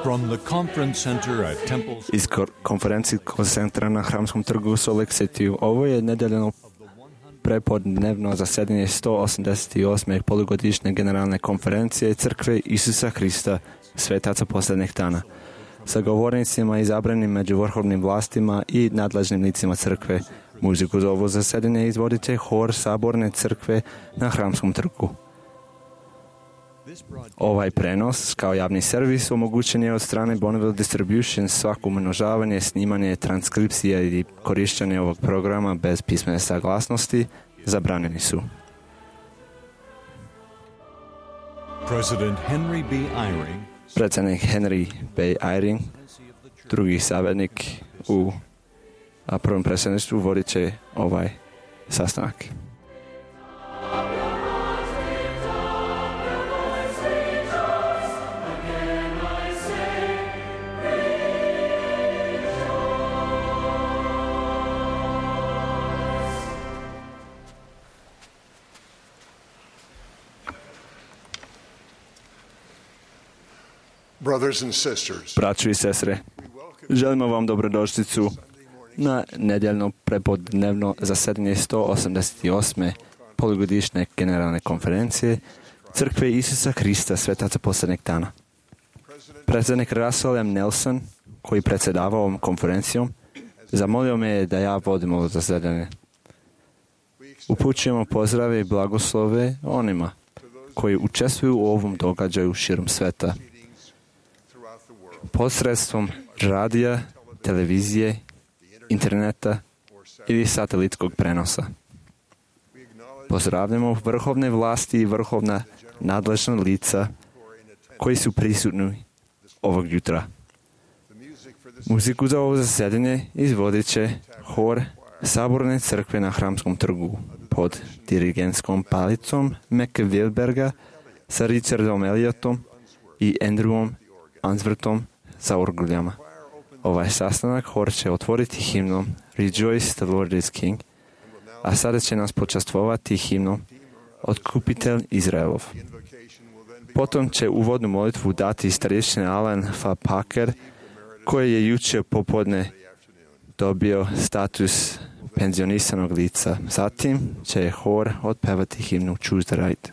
From the conference center at Temple Iz konferencijskog centra na Hramskom trgu u Salt Lake City. Ovo je nedeljno prepodnevno zasjedanje 188. polugodišnje generalne konferencije Crkve Isusa Hrista, svetaca posljednjih dana, sa govornicima izabranim među vrhovnim vlastima i nadležnim licima crkve. Muziku za ovo zasjedanje izvodit će hor Saborne crkve na Hramskom trgu. Ovaj prenos kao javni servis omogućen je od strane Bonneville Distribution. Svako umnožavanje, snimanje, transkripcija i korištenje ovog programa bez pismene saglasnosti zabranjeni su. Predsjednik Henry B. Eyring, drugi savjetnik u prvom predsjedništvu, vodit će ovaj sastanak. Braćo i sestre, želimo vam dobrodošlicu na nedjeljno prepodnevno zasjedanje 188. polugodišnje generalne konferencije Crkve Isusa Hrista, svetaca posljednjeg dana. Predsjednik Russell M. Nelson, koji predsjedava ovom konferencijom, zamolio me da ja vodim ovo zasjedanje. Upućujemo pozdrave i blagoslove onima koji učestvuju u ovom događaju širom sveta posredstvom radija, televizije, interneta ili satelitskog prenosa. Pozdravljamo vrhovne vlasti i vrhovna nadležna lica koji su prisutni ovog jutra. Muziku za ovo zasjedanje izvodit će hor Saborne crkve na Hramskom trgu pod dirigentskom palicom Meke Wilberga sa Richardom Elliotom i Andrewom Answorthom za orguljama. Ovaj sastanak hor će otvoriti himnom Rejoice, the Lord is King, a sada će nas počastvovati himnom Otkupitelj Izraelov. Potom će uvodnu molitvu dati starješina Alan F. Packer, koji je jučer popodne dobio status penzionisanog lica. Zatim će hor otpevati himnu Choose the Right.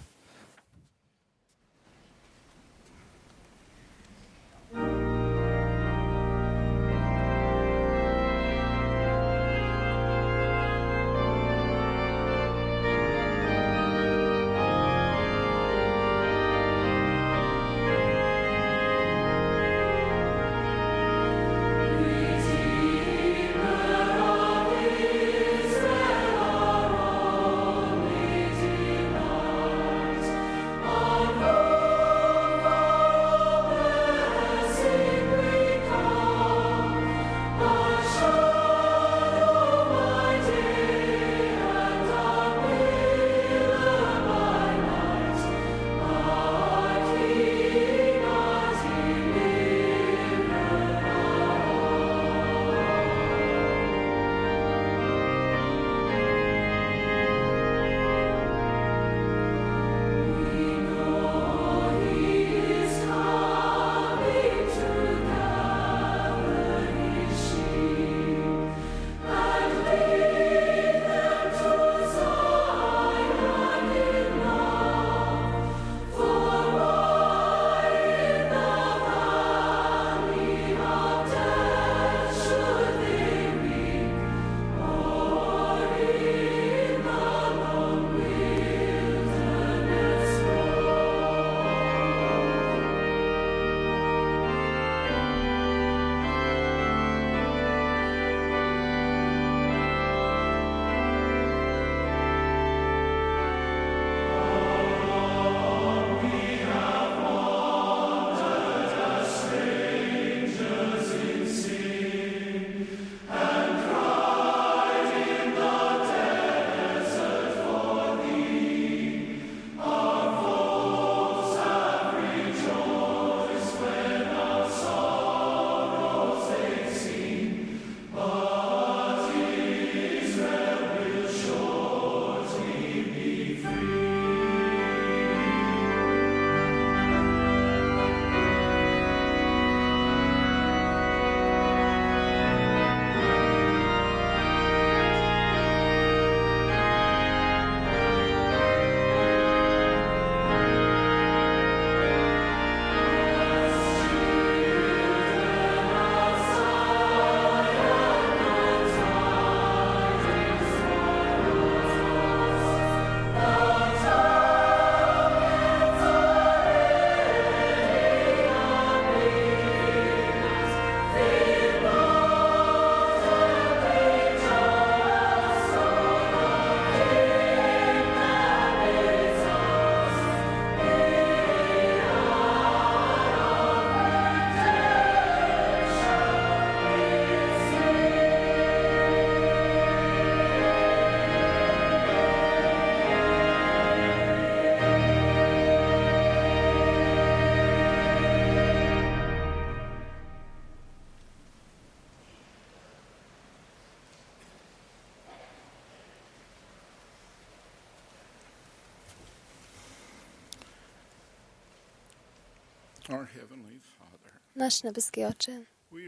Naš nebeski Oče,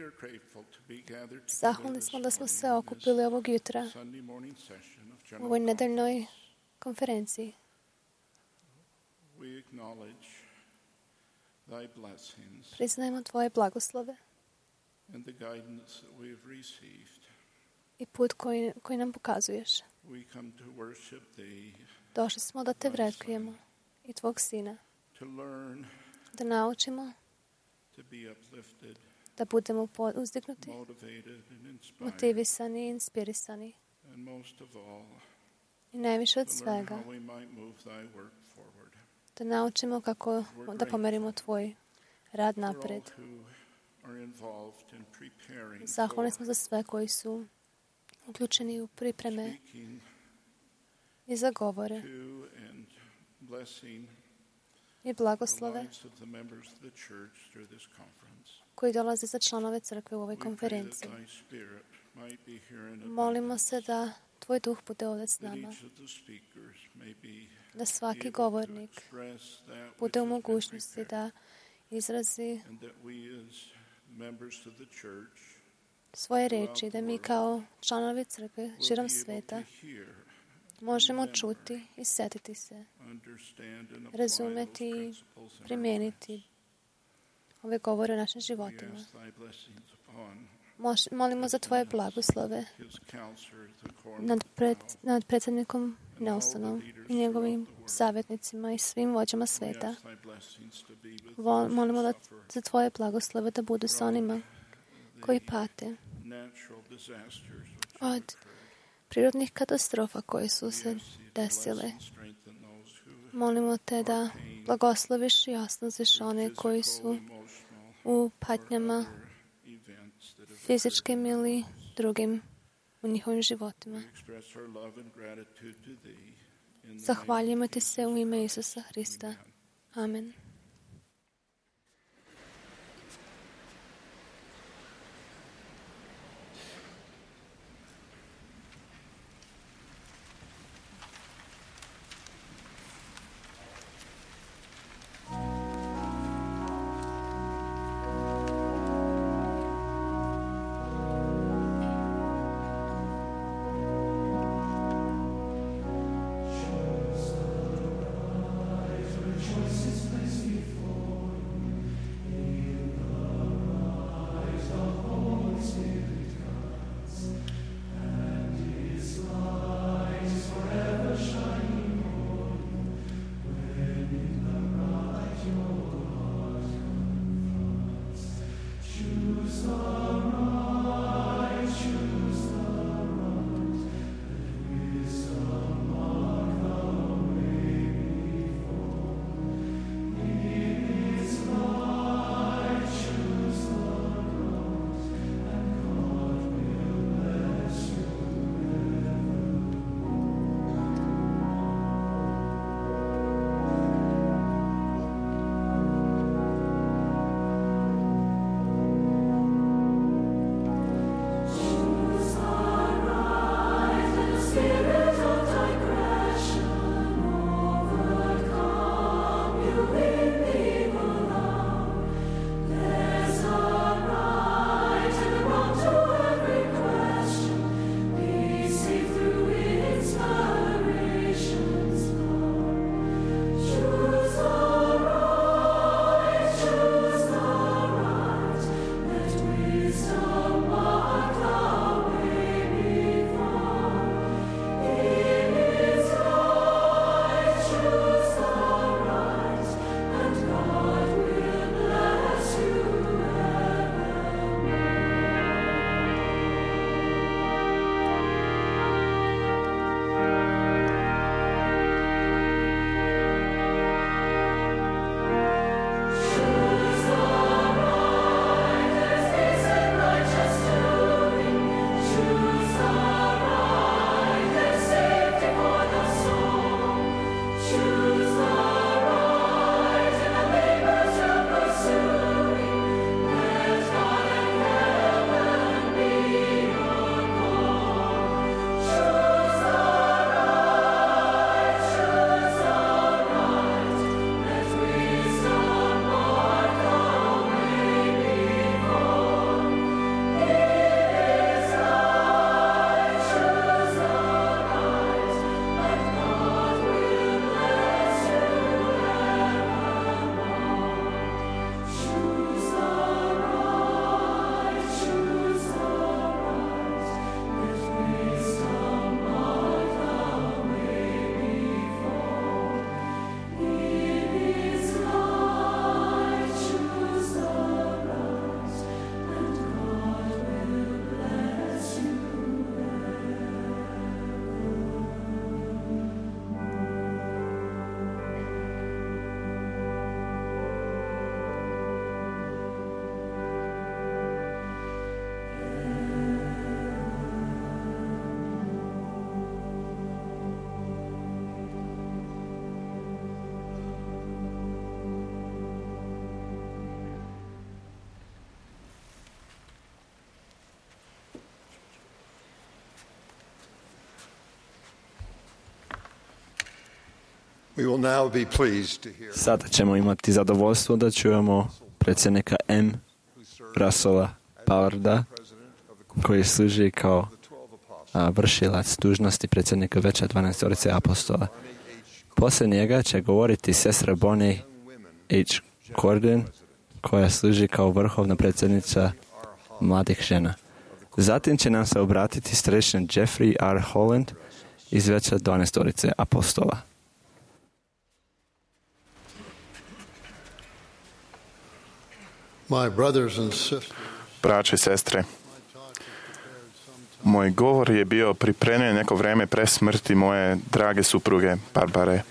zahvalni smo da smo se okupili ovog jutra u ovoj nedeljnoj konferenciji. Priznajemo Tvoje blagoslove i put koji nam pokazuješ. Došli smo da Te vredkujemo i Tvog Sina, da naučimo, da budemo uzdignuti, motivisani i inspirisani. I najviše od svega, da naučimo kako da pomerimo Tvoj rad napred. Zahvalni smo za sve koji su uključeni u pripreme i za govore i blagoslove koji dolaze za članove crkve u ovoj konferenciji. Molimo se da Tvoj duh bude ovdje s nama, da svaki govornik bude u mogućnosti da izrazi svoje reči, da mi kao članovi crkve širom sveta možemo čuti i setiti se, razumeti i primijeniti ove govore u našim životima. Molimo za Tvoje blagoslove nad predsjednikom Nelsonom i njegovim savjetnicima i svim vođama sveta. Molimo za Tvoje blagoslove da budu sa onima koji pate od prirodnih katastrofa koje su se desile. Molimo Te da blagosloviš i osnažiš one koji su u patnjama fizičkim ili drugim u njihovim životima. Zahvaljujemo Ti se u ime Isusa Hrista. Amen. Rejoices, praise Sada ćemo imati zadovoljstvo da čujemo predsjednika M. Russella Powarda, koji služi kao vršilac dužnosti predsjednika Veća 12 apostola. Poslije njega će govoriti sestra Bonnie H. Corden, koja služi kao vrhovna predsjednica mladih žena. Zatim će nam se obratiti starešina Jeffrey R. Holland iz Veća 12 apostola. Braće i sestre, moj govor je bio pripremljen neko vrijeme pre smrti moje drage supruge Barbare.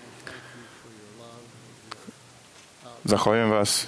Zahvaljujem vas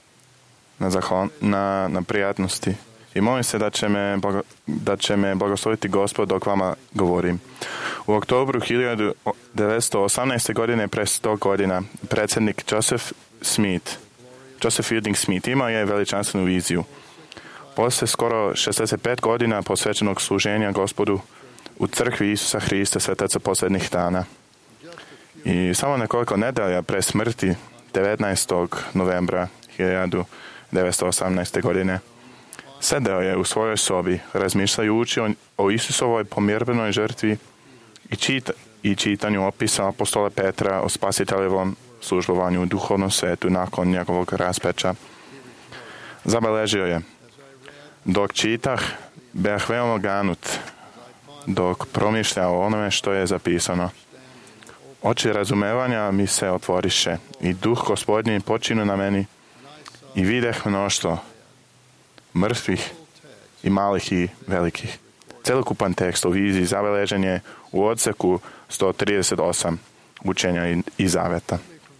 na prijatnosti i molim se da će me blagosloviti Gospod dok vama govorim. U oktobru 1918. godine, pre 100 godina, predsjednik Joseph Fielding Smith imao je veličanstvenu viziju. Poslije skoro 65 godina posvećenog služenja Gospodu u crkvi Isusa Hrista svetaca posljednjih dana. I samo nekoliko nedelja pre smrti, 19. novembra 1918. godine, sedeo je u svojoj sobi, razmišljajući o Isusovoj pomirbenoj žrtvi i čitanju opisa apostola Petra o spasiteljevom službovanju u duhovnom svetu nakon njegovog raspeča. Zabeležio je: dok čitah, beh veoma ganut, dok promišlja o onome što je zapisano. Oči razumevanja mi se otvoriše i duh Gospodnji počinu na meni i videh mnoštvo mrtvih i malih i velikih. Celokupan tekst o viziji zabeležen je u odseku 138 učenja i zaveta.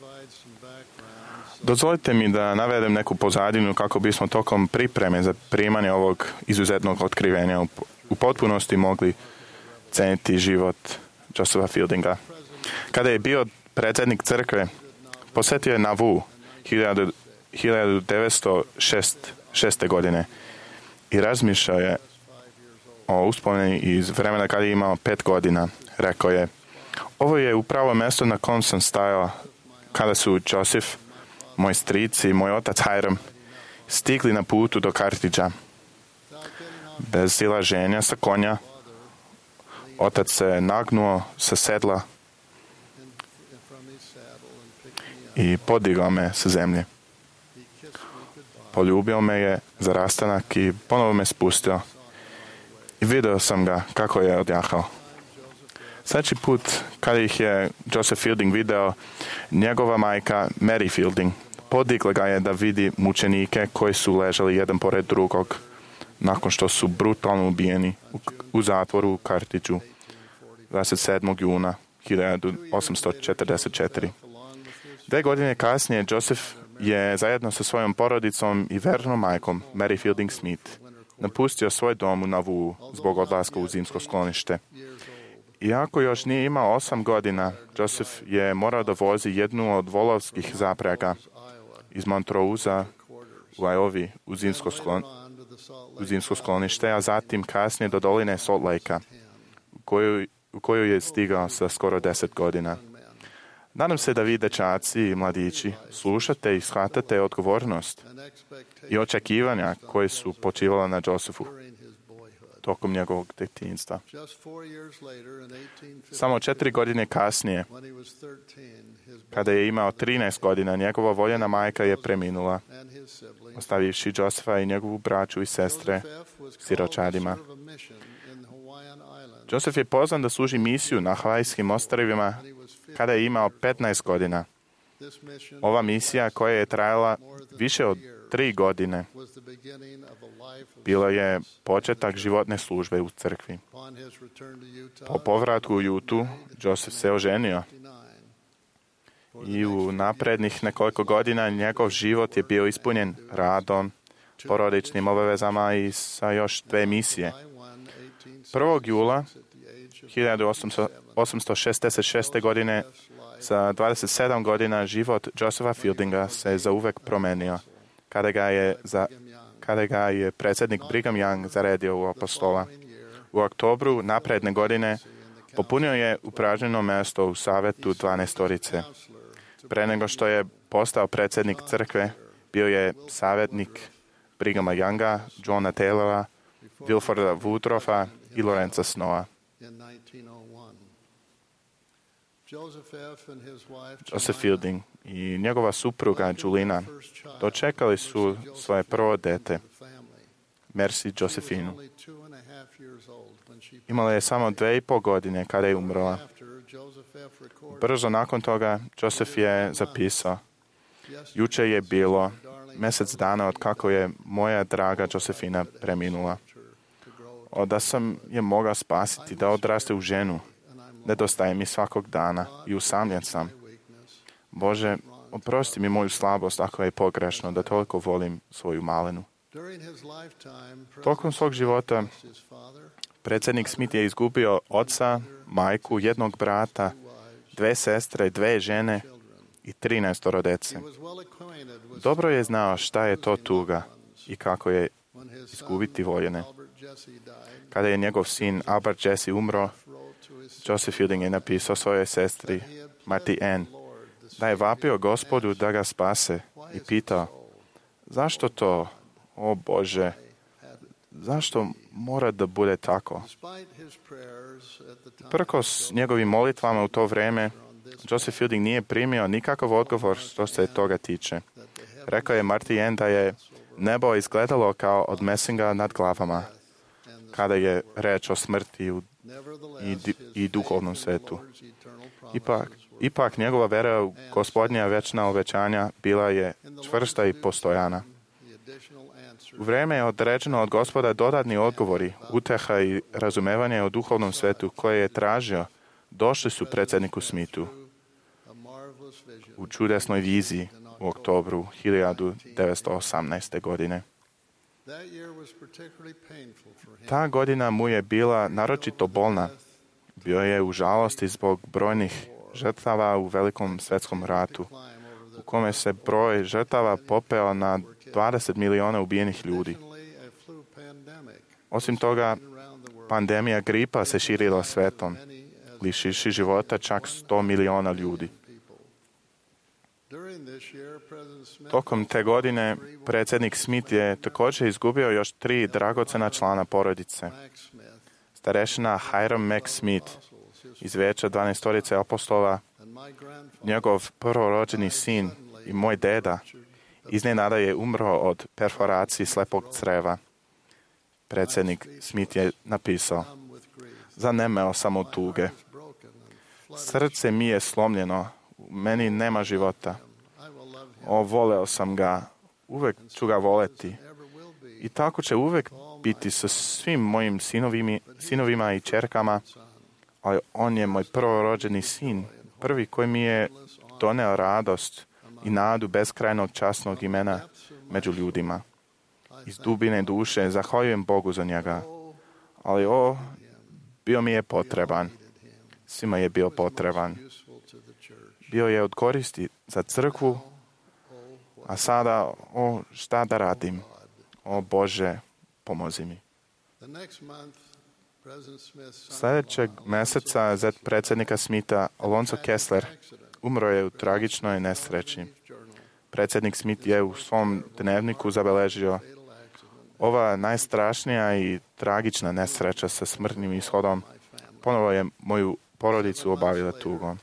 Dozvolite mi da navedem neku pozadinu kako bismo tokom pripreme za primanje ovog izuzetnog otkrivenja u potpunosti mogli ceniti život Josepha Fieldinga. Kada je bio predsjednik crkve, posjetio je Nauvoo 1906. godine i razmišljao je o uspomeni iz vremena kada je imao 5 godina. Rekao je: ovo je upravo mjesto na kom sam stajao kada su Joseph, moj stric i moj otac Hiram stigli na putu do Kartidža. Bez silaženja sa konja, otac se nagnuo sa sedla i podigao me sa zemlje. Poljubio me je za rastanak i ponovo me spustio. I vidio sam ga kako je odjahao. Sljedeći put kada ih je Joseph Fielding video, njegova majka Mary Fielding podigla ga je da vidi mučenike koji su ležali jedan pored drugog nakon što su brutalno ubijeni u zatvoru u Kartidžu 27. juna 1844. 2 godine kasnije Joseph je zajedno sa svojom porodicom i vernom majkom Mary Fielding Smith napustio svoj dom u Nauvoo zbog odlaska u zimsko sklonište. Iako još nije imao 8 godina, Joseph je morao da vozi jednu od volovskih zaprega iz Montreuza u Iowa u zimsko sklonište, a zatim kasnije do doline Salt Lake-a, u koju je stigao sa skoro 10 godina. Nadam se da vi, dečaci i mladići, slušate i shvatate odgovornost i očekivanja koje su počivala na Josephu tokom njegovog djetinjstva. Samo 4 godine kasnije, kada je imao 13 godina, njegova voljena majka je preminula, ostavivši Josepha i njegovu braću i sestre siročadima. Joseph je pozvan da služi misiju na Havajskim ostrvima kada je imao 15 godina. Ova misija, koja je trajala više od 3 godine, bila je početak životne službe u crkvi. Po povratku u Jutu, Joseph se oženio i u naprednih nekoliko godina njegov život je bio ispunjen radom, porodičnim obavezama i sa još 2 misije. 1. jula 1866. godine, sa 27 godina, život Josepha Fieldinga se zauvek promenio kada ga je predsjednik Brigham Young zaredio u apostola. U oktobru napredne godine Popunio je upražnjeno mjesto u savjetu 12-torice. Pre nego što je postao predsjednik crkve, bio je savjetnik Brighama Younga, Johna Taylora, Wilforda Woodroffa i Lorenza Snowa. Joseph Fielding i njegova supruga Julina dočekali su svoje prvo dete, Mercy Josephinu. Imala je samo 2,5 godine kada je umrla. Brzo nakon toga Joseph je zapisao: jučer je bilo mjesec dana od kako je moja draga Josephina preminula. Da sam je mogao spasiti da odraste u ženu, nedostaje mi svakog dana i usamljen sam. Bože, oprosti mi moju slabost ako je pogrešno da toliko volim svoju malenu. Tokom svog života predsjednik Smith je izgubio oca, majku, jednog brata, 2 sestre, 2 žene i 13 djece. Dobro je znao šta je to tuga i kako je izgubiti voljene. Kada je njegov sin Albert Jesse umro, Joseph Fielding je napisao svojoj sestri Marty Ann da je vapio Gospodu da ga spase i pitao: zašto to, o Bože, zašto mora da bude tako? Prkos njegovim molitvama u to vrijeme, Joseph Fielding nije primio nikakav odgovor što se toga tiče. Rekao je Marty Ann da je nebo izgledalo kao od mesinga nad glavama, kada je reč o smrti i duhovnom svetu. Ipak njegova vera u Gospodnja večna obećanja bila je čvrsta i postojana. U vrijeme je određeno od Gospoda dodatni odgovori, uteha i razumevanje o duhovnom svetu koje je tražio, došli su predsjedniku Smithu u čudesnoj viziji u oktobru 1918. godine. Ta godina mu je bila naročito bolna. Bio je u žalosti zbog brojnih žrtava u Velikom svjetskom ratu, u kome se broj žrtava popeo na 20 miliona ubijenih ljudi. Osim toga, pandemija gripa se širila svetom, lišivši života čak 100 miliona ljudi. Tokom te godine predsjednik Smith je također izgubio još 3 dragocena člana porodice. Starešina Hiram Mack Smith iz Vijeća 12 apostola, njegov prvorođeni sin i moj deda iznenada je umro od perforacije slepog creva. Predsjednik Smith je napisao: zanemeo sam od tuge. Srce mi je slomljeno, u meni nema života. Voleo sam ga, uvek ću ga voleti. I tako će uvek biti sa svim mojim sinovima i ćerkama, ali on je moj prvorođeni sin, prvi koji mi je doneo radost i nadu beskrajnog časnog imena među ljudima. Iz dubine duše zahvaljujem Bogu za njega, ali bio mi je potreban. Svima je bio potreban. Bio je od koristi za crkvu, a sada, šta da radim? O Bože, pomozi mi. Sljedećeg mjeseca zet predsjednika Smitha, Alonzo Kessler, umro je u tragičnoj nesreći. Predsjednik Smith je u svom dnevniku zabeležio: ova najstrašnija i tragična nesreća sa smrtnim ishodom ponovo je moju porodicu obavila tugom.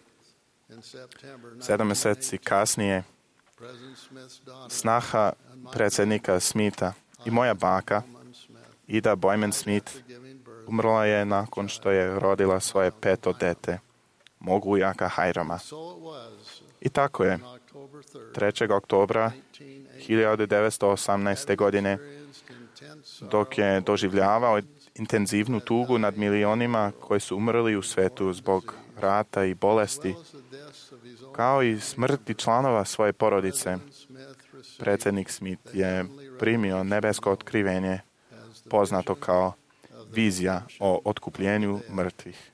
7 mjeseci kasnije, snaha predsjednika Smitha i moja baka, Ida Boyman Smith, umrla je nakon što je rodila svoje 5. dete, mog ujaka Hirama. I tako je, 3. oktobra 1918. godine, dok je doživljavao intenzivnu tugu nad milionima koji su umrli u svetu zbog rata i bolesti, kao i smrti članova svoje porodice, predsjednik Smith je primio nebesko otkrivenje, poznato kao vizija o otkupljenju mrtvih.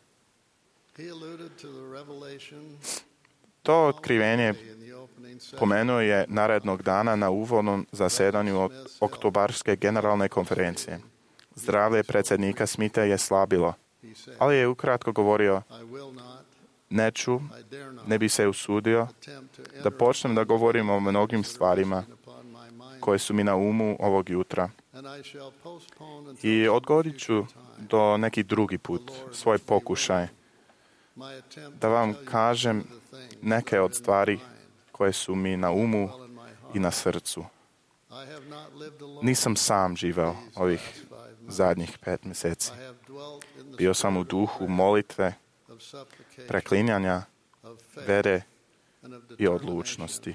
To otkrivenje pomenuo je narednog dana na uvodnom zasjedanju oktobarske generalne konferencije. Zdravlje predsjednika Smitha je slabilo. ali je ukratko govorio, neću, ne bi se usudio da počnem da govorim o mnogim stvarima koje su mi na umu ovog jutra. I odgodit ću do neki drugi put svoj pokušaj da vam kažem neke od stvari koje su mi na umu i na srcu. Nisam sam živeo ovih zadnjih 5 mjeseci. Bio sam u duhu molitve, preklinjanja, vere i odlučnosti.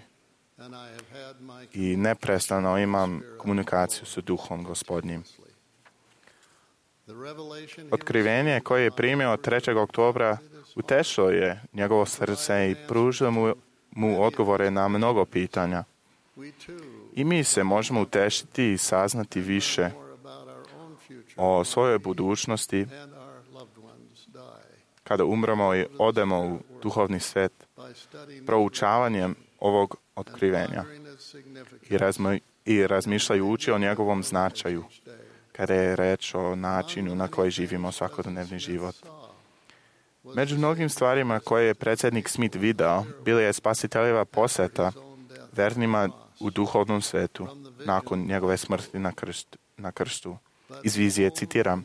I neprestano imam komunikaciju sa Duhom Gospodnjim. Otkrivenje koje je primio 3. oktobra utešilo je njegovo srce i pružilo mu odgovore na mnogo pitanja. I mi se možemo utešiti i saznati više o svojoj budućnosti kada umremo i odemo u duhovni svet proučavanjem ovog otkrivenja i razmišljajući o njegovom značaju kada je reč o načinu na koji živimo svakodnevni život. Među mnogim stvarima koje je predsjednik Smith video, bila je spasiteljeva posjeta vernima u duhovnom svetu nakon njegove smrti na krstu. Iz vizije citiram: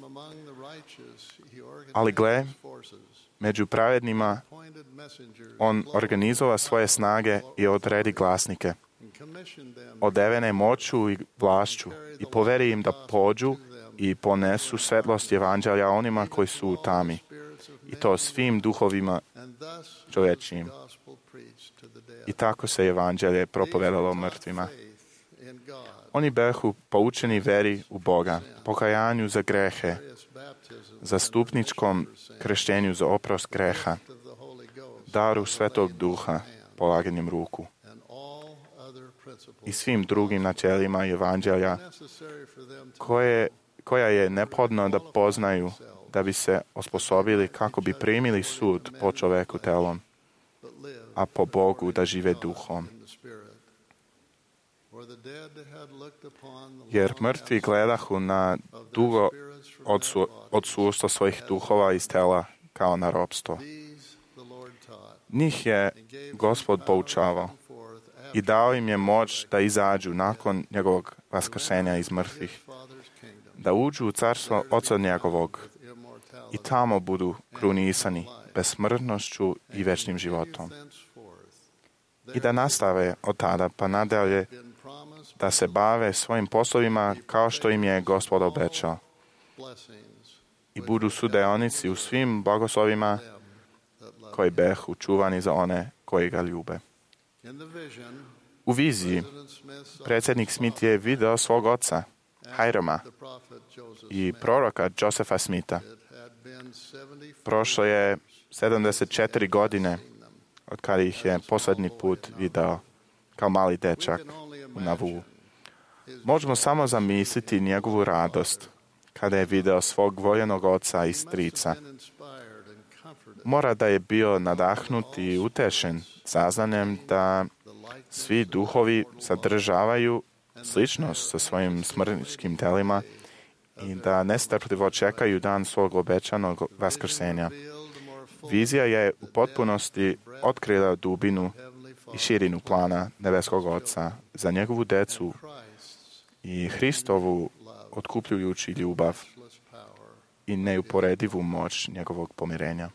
ali gle, među pravednima on organizova svoje snage i odredi glasnike, odevene moću i vlašću i poveri im da pođu i ponesu svetlost evanđelja onima koji su u tami, i to svim duhovima čovječijim. I tako se evanđelje propovedalo mrtvima. Oni behu poučeni veri u Boga, pokajanju za grehe, zastupničkom krštenju za oprost greha, daru Svetog Duha, polaganjem ruku i svim drugim načelima evanđelja koja je neophodno da poznaju da bi se osposobili kako bi primili sud po čoveku telom, a po Bogu da žive duhom. Jer mrtvi gledahu na dugo odsustvo svojih duhova iz tela kao na ropstvo. Njih je Gospod poučavao i dao im je moć da izađu nakon njegovog vaskrsenja iz mrtvih, da uđu u carstvo Oca njegovog i tamo budu krunisani besmrtnošću i večnim životom. I da nastave od tada pa nadalje da se bave svojim poslovima kao što im je Gospod obećao i budu sudeonici u svim blagoslovima koji behu čuvani za one koji ga ljube. U viziji predsjednik Smith je video svog oca, Hirama, i proroka Josepha Smitha. Prošlo je 74 godine od kada ih je posljednji put video kao mali dečak u Nauvoo. Možemo samo zamisliti njegovu radost kada je video svog voljenog oca i strica. Mora da je bio nadahnut i utešen saznanjem da svi duhovi sadržavaju sličnost sa svojim smrtničkim telima i da nestrpljivo čekaju dan svog obećanog vaskrsenja. Vizija je u potpunosti otkrila dubinu i širinu plana nebeskog Oca za njegovu decu i Hristovu otkupljujući ljubav i neuporedivu moć njegovog pomirenja.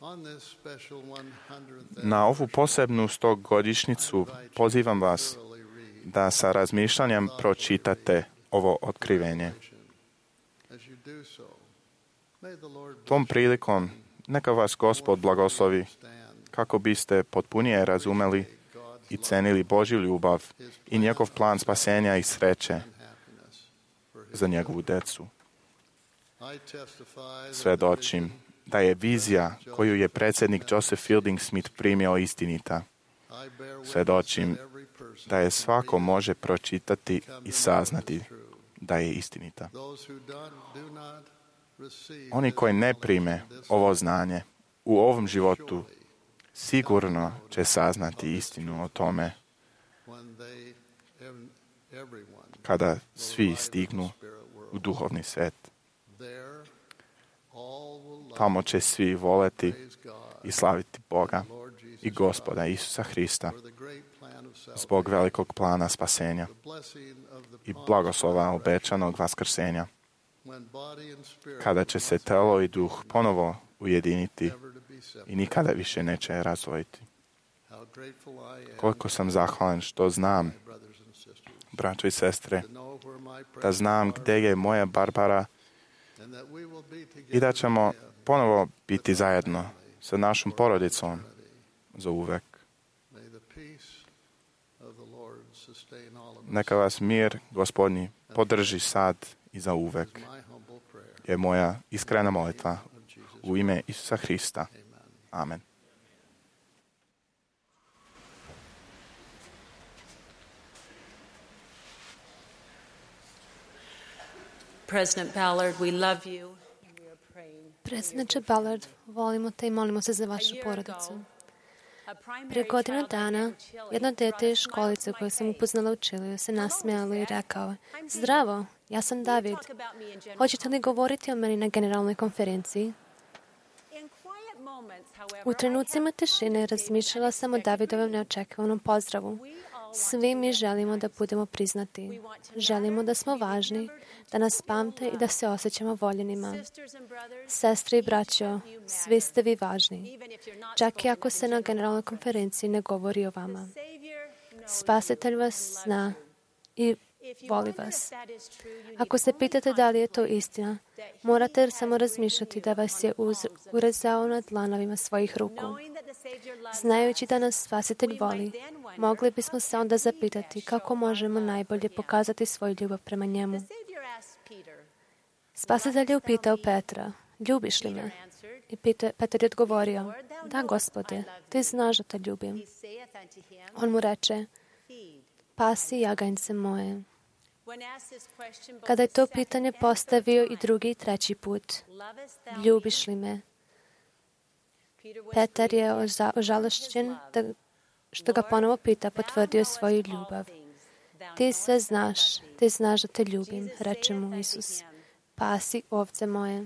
Na ovu posebnu 100-godišnjicu pozivam vas da sa razmišljanjem pročitate ovo otkrivenje. Tom prilikom neka vas Gospod blagoslovi kako biste potpunije razumeli i cenili Božju ljubav i njegov plan spasenja i sreće za njegovu decu. Svedočim da je vizija koju je predsjednik Joseph Fielding Smith primio istinita. Svedočim da je svako može pročitati i saznati da je istinita. Oni koji ne prime ovo znanje u ovom životu sigurno će saznati istinu o tome kada svi stignu u duhovni svet. Tamo će svi voleti i slaviti Boga i Gospoda Isusa Hrista zbog velikog plana spasenja i blagoslova obećanog vaskrsenja, kada će se telo i duh ponovo ujediniti i nikada više neće razdvojiti. Koliko sam zahvalan što znam, braćo i sestre, da znam gdje je moja Barbara i da ćemo ponovo biti zajedno sa našom porodicom za uvek. Neka vas mir Gospodnji podrži sad i za uvek. Je moja iskrena molitva u ime Isusa Hrista. Amen. President Ballard, we love you. We are praying. Predsjedniče Ballard, volimo te i molimo se za vašu porodicu. Prije godinu dana, jedno dete iz školice koje sam upoznala u Čiliju se nasmijalo i rekao: "Zdravo, ja sam David. Hoćete li govoriti o meni na generalnoj konferenciji?" U trenucima tišine razmišljala sam o Davidovom neočekivanom pozdravu. Svi mi želimo da budemo priznati. Želimo da smo važni, da nas pamte i da se osjećamo voljenima. Sestre i braćo, svi ste vi važni. Čak i ako se na generalnoj konferenciji ne govori o vama. Spasitelj vas zna i voli vas. Ako se pitate da li je to istina, morate samo razmišljati da vas je urezao na dlanovima svojih ruku. Znajući da nas Spasitelj voli, mogli bismo se onda zapitati kako možemo najbolje pokazati svoju ljubav prema njemu. Spasitelj je upitao Petra: "Ljubiš li me?" I Petar je odgovorio: "Da, Gospode, ti znaš da te ljubim." On mu reče: "Pasi jaganjce moje." Kada je to pitanje postavio i drugi i treći put: "Ljubiš li me?" Petar je ožalošćen što ga ponovo pita, potvrdio svoju ljubav. "Ti sve znaš, ti znaš da te ljubim," reče mu Isus. "Pasi ovce moje."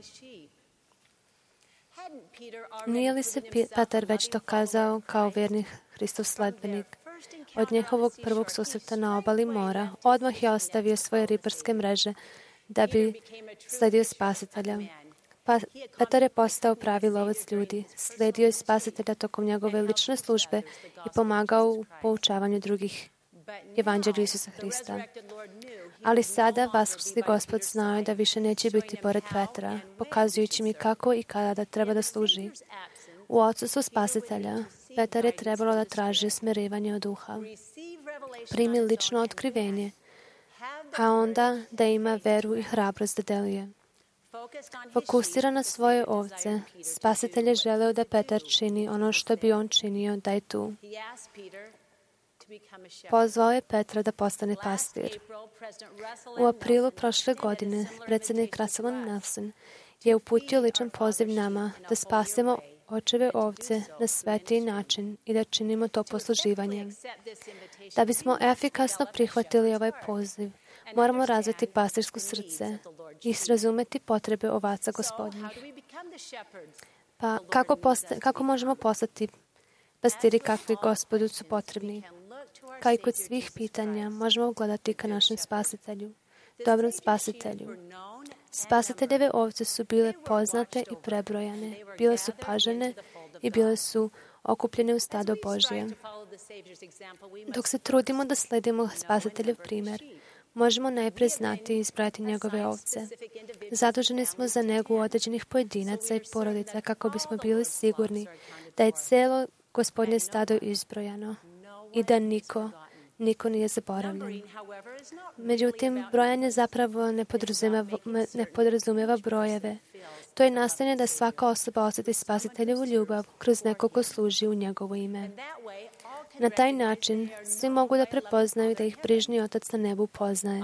Nije li se Petar već dokazao kao vjerni Hristov sledbenik? Od njihovog prvog susreta na obali mora odmah je ostavio svoje ribarske mreže da bi sledio Spasitelja. Petar je postao pravi lovac ljudi, sledio je Spasitelja tokom njegove lične službe i pomagao u poučavanju drugih evanđelju Isusa Hrista. Ali sada vaskrsli Gospod znao da više neće biti pored Petra, pokazujući mi kako i kada treba da služi. U odsustvu Spasitelja, Petar je trebalo da traži usmjerivanje od duha, primi lično otkrivenje, a onda da ima veru i hrabrost da deluje. Fokusira na svoje ovce, Spasitelj je želeo da Petar čini ono što bi on činio da je tu. Pozvao je Petra da postane pastir. U aprilu prošle godine predsjednik Russell Nelson je uputio ličan poziv nama da spasemo očeve ovce na svetiji način i da činimo to posluživanjem. Da bismo efikasno prihvatili ovaj poziv, moramo razviti pastirsko srce i razumeti potrebe ovaca Gospodnjih. Pa kako možemo postati pastiri kakvi Gospodu su potrebni? Kao i kod svih pitanja, možemo gledati ka našem Spasitelju, dobrom Spasitelju. Spasiteljeve ovce su bile poznate i prebrojane, bile su pažene i bile su okupljene u stado Božje. Dok se trudimo da sledimo Spasiteljev primjer, možemo najprije znati i izbrojati njegove ovce. Zaduženi smo za negu određenih pojedinaca i porodica kako bismo bili sigurni da je celo Gospodnje stado izbrojano i da niko nije zaboravljen. Međutim, brojanje zapravo ne podrazumijeva brojeve. To je nastojanje da svaka osoba osjeti Spasiteljevu ljubav kroz nekog ko služi u njegovo ime. Na taj način svi mogu da prepoznaju da ih brižni Otac na nebu poznaje.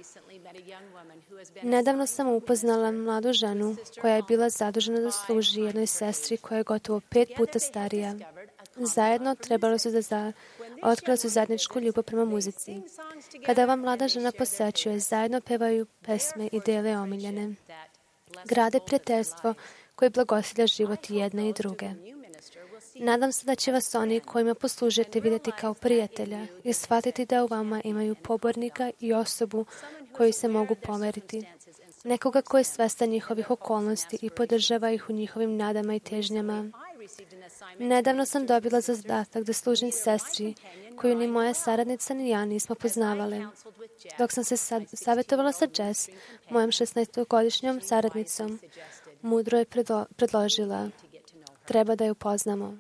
Nedavno sam upoznala mladu ženu koja je bila zadužena da služi jednoj sestri koja je gotovo 5 puta starija. Zajedno trebalo su da otkrila su zajedničku ljubav prema muzici. Kada ova mlada žena posećuje, zajedno pevaju pesme i dele omiljene. Grade prijateljstvo koji blagosilja život jedne i druge. Nadam se da će vas oni kojima poslužujete vidjeti kao prijatelja i shvatiti da u vama imaju pobornika i osobu koju se mogu pomeriti. Nekoga koji je svestan njihovih okolnosti i podržava ih u njihovim nadama i težnjama. Nedavno sam dobila zadatak da služim sestri koju ni moja saradnica ni ja nismo poznavali. Dok sam se savjetovala sa Jess, mojom 16-godišnjom saradnicom, mudro je predložila: treba da ju poznamo.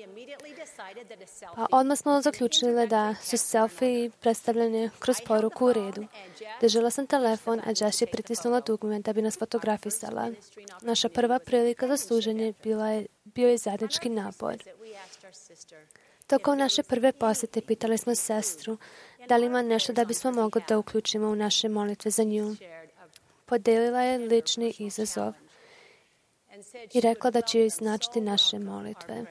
Pa odmah smo zaključili da su selfie predstavljene kroz poruku u redu. Držala sam telefon, a Jess je pritisnula dugme da bi nas fotografisala. Naša prva prilika za služenje bio je zajednički napor. Tokom naše prve posjete pitali smo sestru da li ima nešto da bismo mogli da uključimo u naše molitve za nju. Podelila je lični izazov i rekla da će joj značiti naše molitve.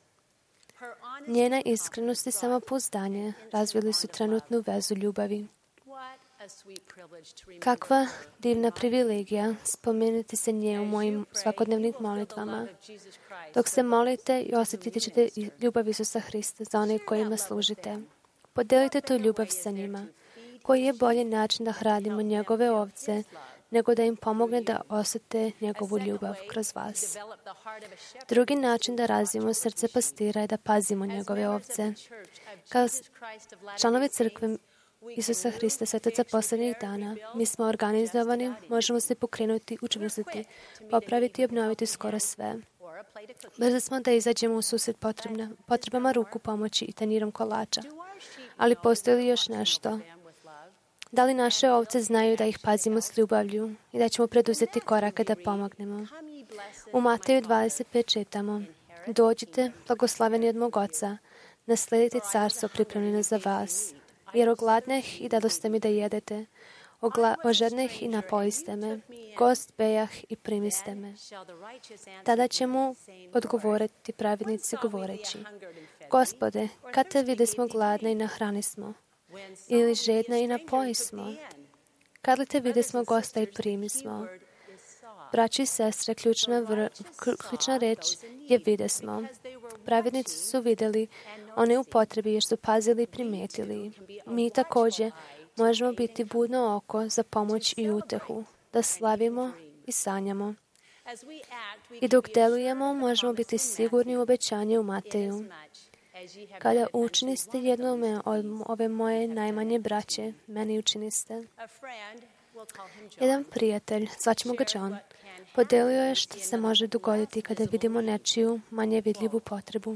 Njena iskrenost i samopouzdanje razvili su trenutnu vezu ljubavi. Kakva divna privilegija spomenuti se nje u mojim svakodnevnim molitvama. Dok se molite i osjetiti ćete ljubav Isusa Hrista za one kojima služite. Podelite tu ljubav sa njima. Koji je bolji način da hranimo njegove ovce nego da im pomogne da osjete njegovu ljubav kroz vas. Drugi način da razvijemo srce pastira je da pazimo njegove ovce. Kao članovi crkve Isusa Hrista, svetaca posljednjih dana, mi smo organizovani, možemo se pokrenuti, učvrstiti, popraviti i obnoviti skoro sve. Brzo smo da izađemo u susret potrebama ruku pomoći i tanjirom kolača. Ali postoji li još nešto? Da li naše ovce znaju da ih pazimo s ljubavlju i da ćemo preduzeti korake da pomognemo? U Mateju 25 čitamo: dođite, blagoslaveni od mog Oca, nasledite carstvo pripremljeno za vas. Jer ogladneh i dadoste mi da jedete, ožedneh i napojiste me, gost bejah i primiste me. Tada će mu odgovoriti pravednici govoreći: Gospode, kad te vide smo gladne i nahrani smo, ili žedna i napoji smo? Kad li te vide smo gosta i primi smo? Braći i sestre, ključna reč je vide smo. Pravednici su vidjeli one u potrebi jer su pazili i primijetili. Mi također možemo biti budno oko za pomoć i utehu, da slavimo i sanjamo. I dok delujemo, možemo biti sigurni u obećanje u Mateju. Kada učiniste jednome od ove moje najmanje braće, meni učiniste. Jedan prijatelj, zvaćemo ga John, podelio je što se može dogoditi kada vidimo nečiju manje vidljivu potrebu.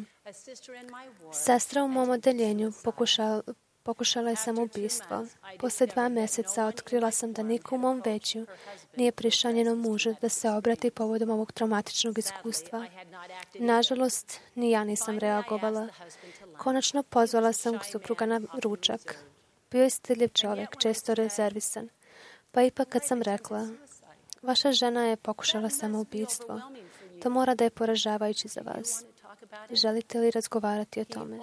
Sestra u mom odeljenju pokušala je samoubistvo. Posle 2 mjeseca otkrila sam da niko u mom veću nije prišao njenom mužu da se obrati povodom ovog traumatičnog iskustva. Nažalost, ni ja nisam reagovala. Konačno pozvala sam supruga na ručak. Bio je stidljiv čovjek, često rezervisan. Pa ipak kad sam rekla: vaša žena je pokušala samoubistvo, to mora da je poražavajuće za vas. Želite li razgovarati o tome?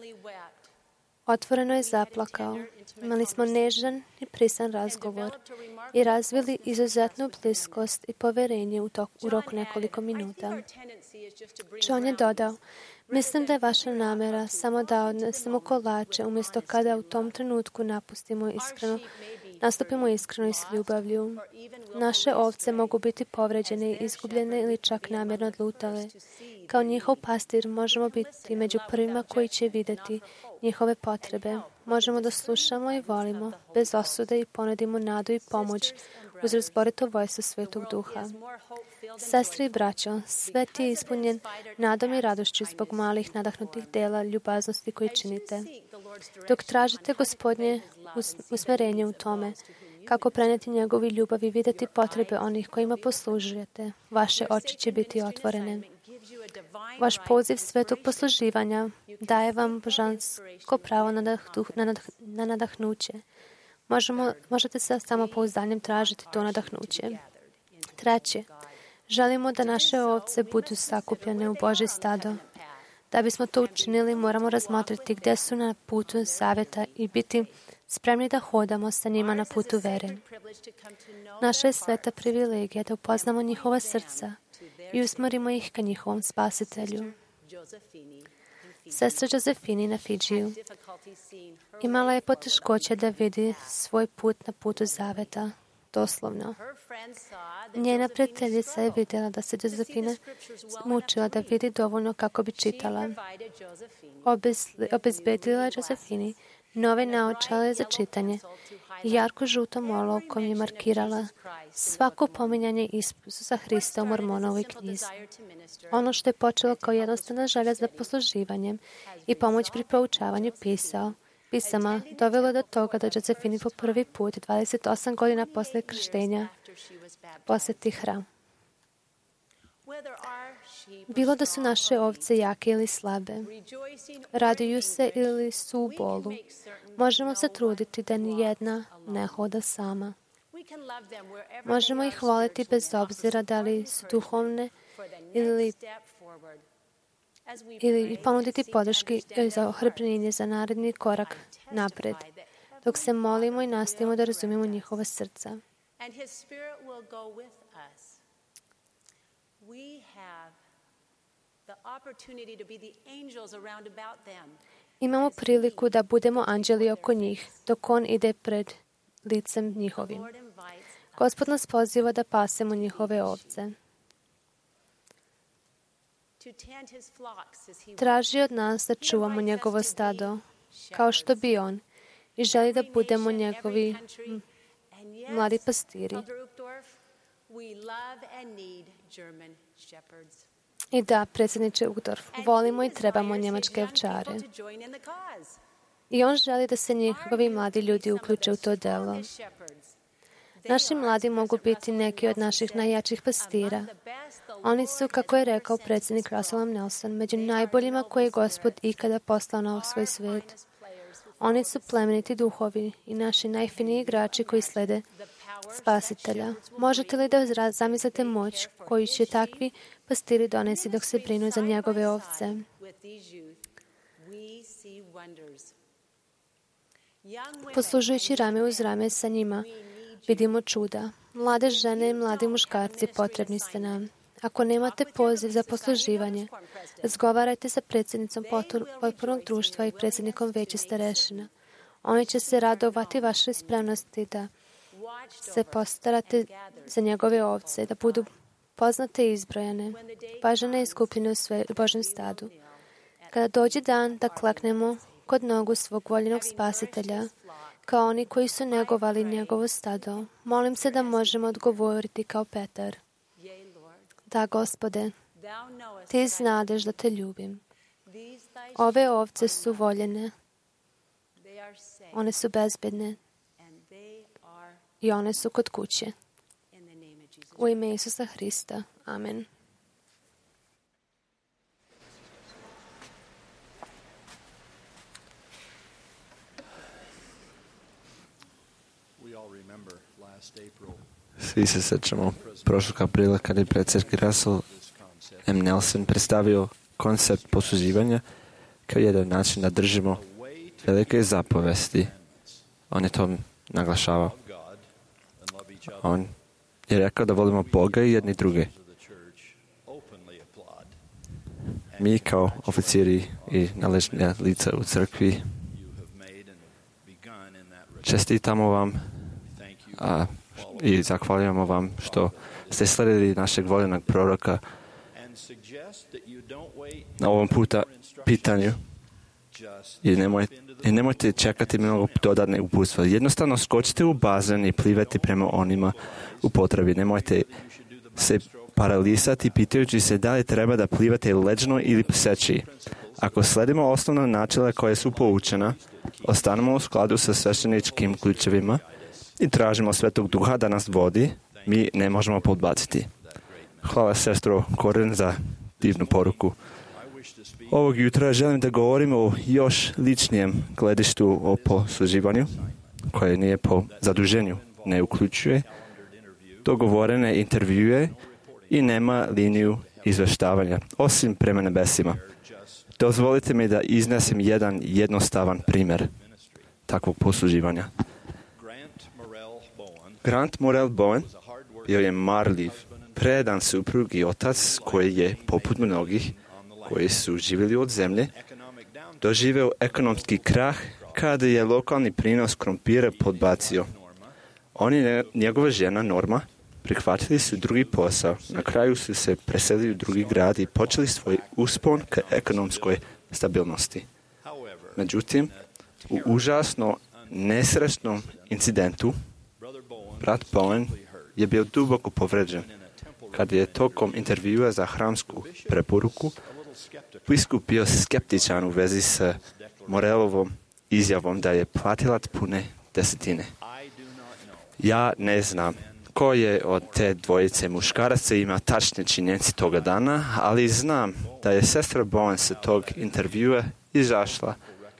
Otvoreno je zaplakao. Imali smo nežan i prisan razgovor i razvili izuzetnu bliskost i poverenje u roku nekoliko minuta. John je dodao: mislim da je vaša namjera samo da odnesemo kolače umjesto kada u tom trenutku nastupimo iskreno i s ljubavlju. Naše ovce mogu biti povređene, izgubljene ili čak namjerno odlutale. Kao njihov pastir možemo biti među prvima koji će vidjeti njihove potrebe. Možemo da slušamo i volimo, bez osude, i ponudimo nadu i pomoć uz razborito vojstvo Svetog Duha. Sestri i braćo, svet je ispunjen nadom i radošću zbog malih nadahnutih dela ljubaznosti koji činite. Dok tražite Gospodnje usmjerenje u tome, kako preneti njegovi ljubav i vidjeti potrebe onih kojima poslužujete, vaše oči će biti otvorene. Vaš poziv svetog posluživanja daje vam božansko pravo na nadahnuće. Možete sa samopouzdanjem tražiti to nadahnuće. Treće, želimo da naše ovce budu sakupljene u Božje stado. Da bismo to učinili, moramo razmotriti gdje su na putu savjeta i biti spremni da hodamo sa njima na putu vere. Naša je sveta privilegija da upoznamo njihova srca i usmjerimo ih ka njihovom spasitelju. Sestra Josefini na Fidžiju imala je poteškoće da vidi svoj put na putu zaveta, doslovno. Njena prijateljica je vidjela da se Josefina mučila da vidi dovoljno kako bi čitala. Obezbedila Josefini nove naočale za čitanje i jarko žutom olovkom je markirala svako pominjanje Isusa Hrista u Mormonovoj knjizi. Ono što je počelo kao jednostavna želja za posluživanjem i pomoć pri proučavanju pisama dovelo do toga da Josefini po prvi put 28 godina posle krštenja posjeti hram. Bilo da su naše ovce jake ili slabe, raduju se ili su u bolu, možemo se truditi da ni jedna ne hoda sama. Možemo ih voliti bez obzira da li su duhovne ili ponuditi podrški za ohrabrenje za naredni korak napred, dok se molimo i nastavimo da razumijemo njihova srca. Imamo priliku da budemo anđeli oko njih, dok on ide pred licem njihovim. Gospod nas poziva da pasemo njihove ovce. Traži od nas da čuvamo njegovo stado, kao što bi on, i želi da budemo njegovi mladi pastiri. I da, predsjedniče Uchtdorf, volimo i trebamo njemačke ovčare. I on želi da se njihovi mladi ljudi uključe u to delo. Naši mladi mogu biti neki od naših najjačih pastira. Oni su, kako je rekao predsjednik Russell M. Nelson, među najboljima koje je Gospod ikada poslao na svoj svijet. Oni su plemeniti duhovi i naši najfiniji igrači koji slede Spasitelja. Možete li da zamislite moć koju će takvi pastiri donesi dok se brinu za njegove ovce? Poslužujući rame uz rame sa njima, vidimo čuda. Mlade žene i mladi muškarci potrebni ste nam. Ako nemate poziv za posluživanje, razgovarajte sa predsjednicom potpornog društva i predsjednikom veća starešina. Oni će se radovati vašoj spremnosti da se postarate za njegove ovce, da budu poznate i izbrojane, pažene i skupljene u Božjem stadu. Kada dođe dan da kleknemo kod nogu svog voljenog Spasitelja, kao oni koji su negovali njegovo stado, molim se da možemo odgovoriti kao Petar. Da, Gospode, ti znadeš da te ljubim. Ove ovce su voljene, one su bezbedne i one su kod kuće. U ime Isusa Hrista. Amen. Svi se sjećamo prošlog aprila kada je predsjednik Russell M. Nelson predstavio koncept posluživanja kao jedan način da držimo velike zapovesti. On je to naglašavao. On je rekao da volimo Boga i jedni druge. Mi kao oficiri i nadležna lica u crkvi čestitamo vam i zahvaljujemo vam što ste sledili našeg voljenog proroka na ovom puta pitanju i nemojte čekati mnogo dodatne uputstva. Jednostavno skočite u bazen i plivati prema onima u potrebi. Nemojte se paralisati pitajući se da li treba da plivate leđno ili pseći. Ako sledimo osnovna načela koje su poučena, ostanemo u skladu sa svešteničkim ključevima i tražimo Svetog Duha da nas vodi, mi ne možemo podbaciti. Hvala sestro Koren za divnu poruku. Ovog jutra želim da govorimo o još ličnijem gledištu o posluživanju, koje nije po zaduženju, ne uključuje dogovorene intervjue i nema liniju izveštavanja, osim prema nebesima. Dozvolite mi da iznesem jedan jednostavan primjer takvog posluživanja. Grant Morrell Bowen bio je marljiv predan suprug i otac koji je, poput mnogih koji su živjeli od zemlje, doživeo ekonomski krah kada je lokalni prinos krompira podbacio. On i njegova žena Norma prihvatili su drugi posao. Na kraju su se preselili u drugi grad i počeli svoj uspon ka ekonomskoj stabilnosti. Međutim, u užasno nesrećnom incidentu brat Bowen je bio duboko povređen. Kada je tokom intervjua za hramsku preporuku biskup bio skeptičan u vezi s Morelovom izjavom da je platilac pune desetine. Ja ne znam ko je od te dvojice muškaraca ima tačne činjenice toga dana, ali znam da je sestra Bowen sa tog intervjua izašla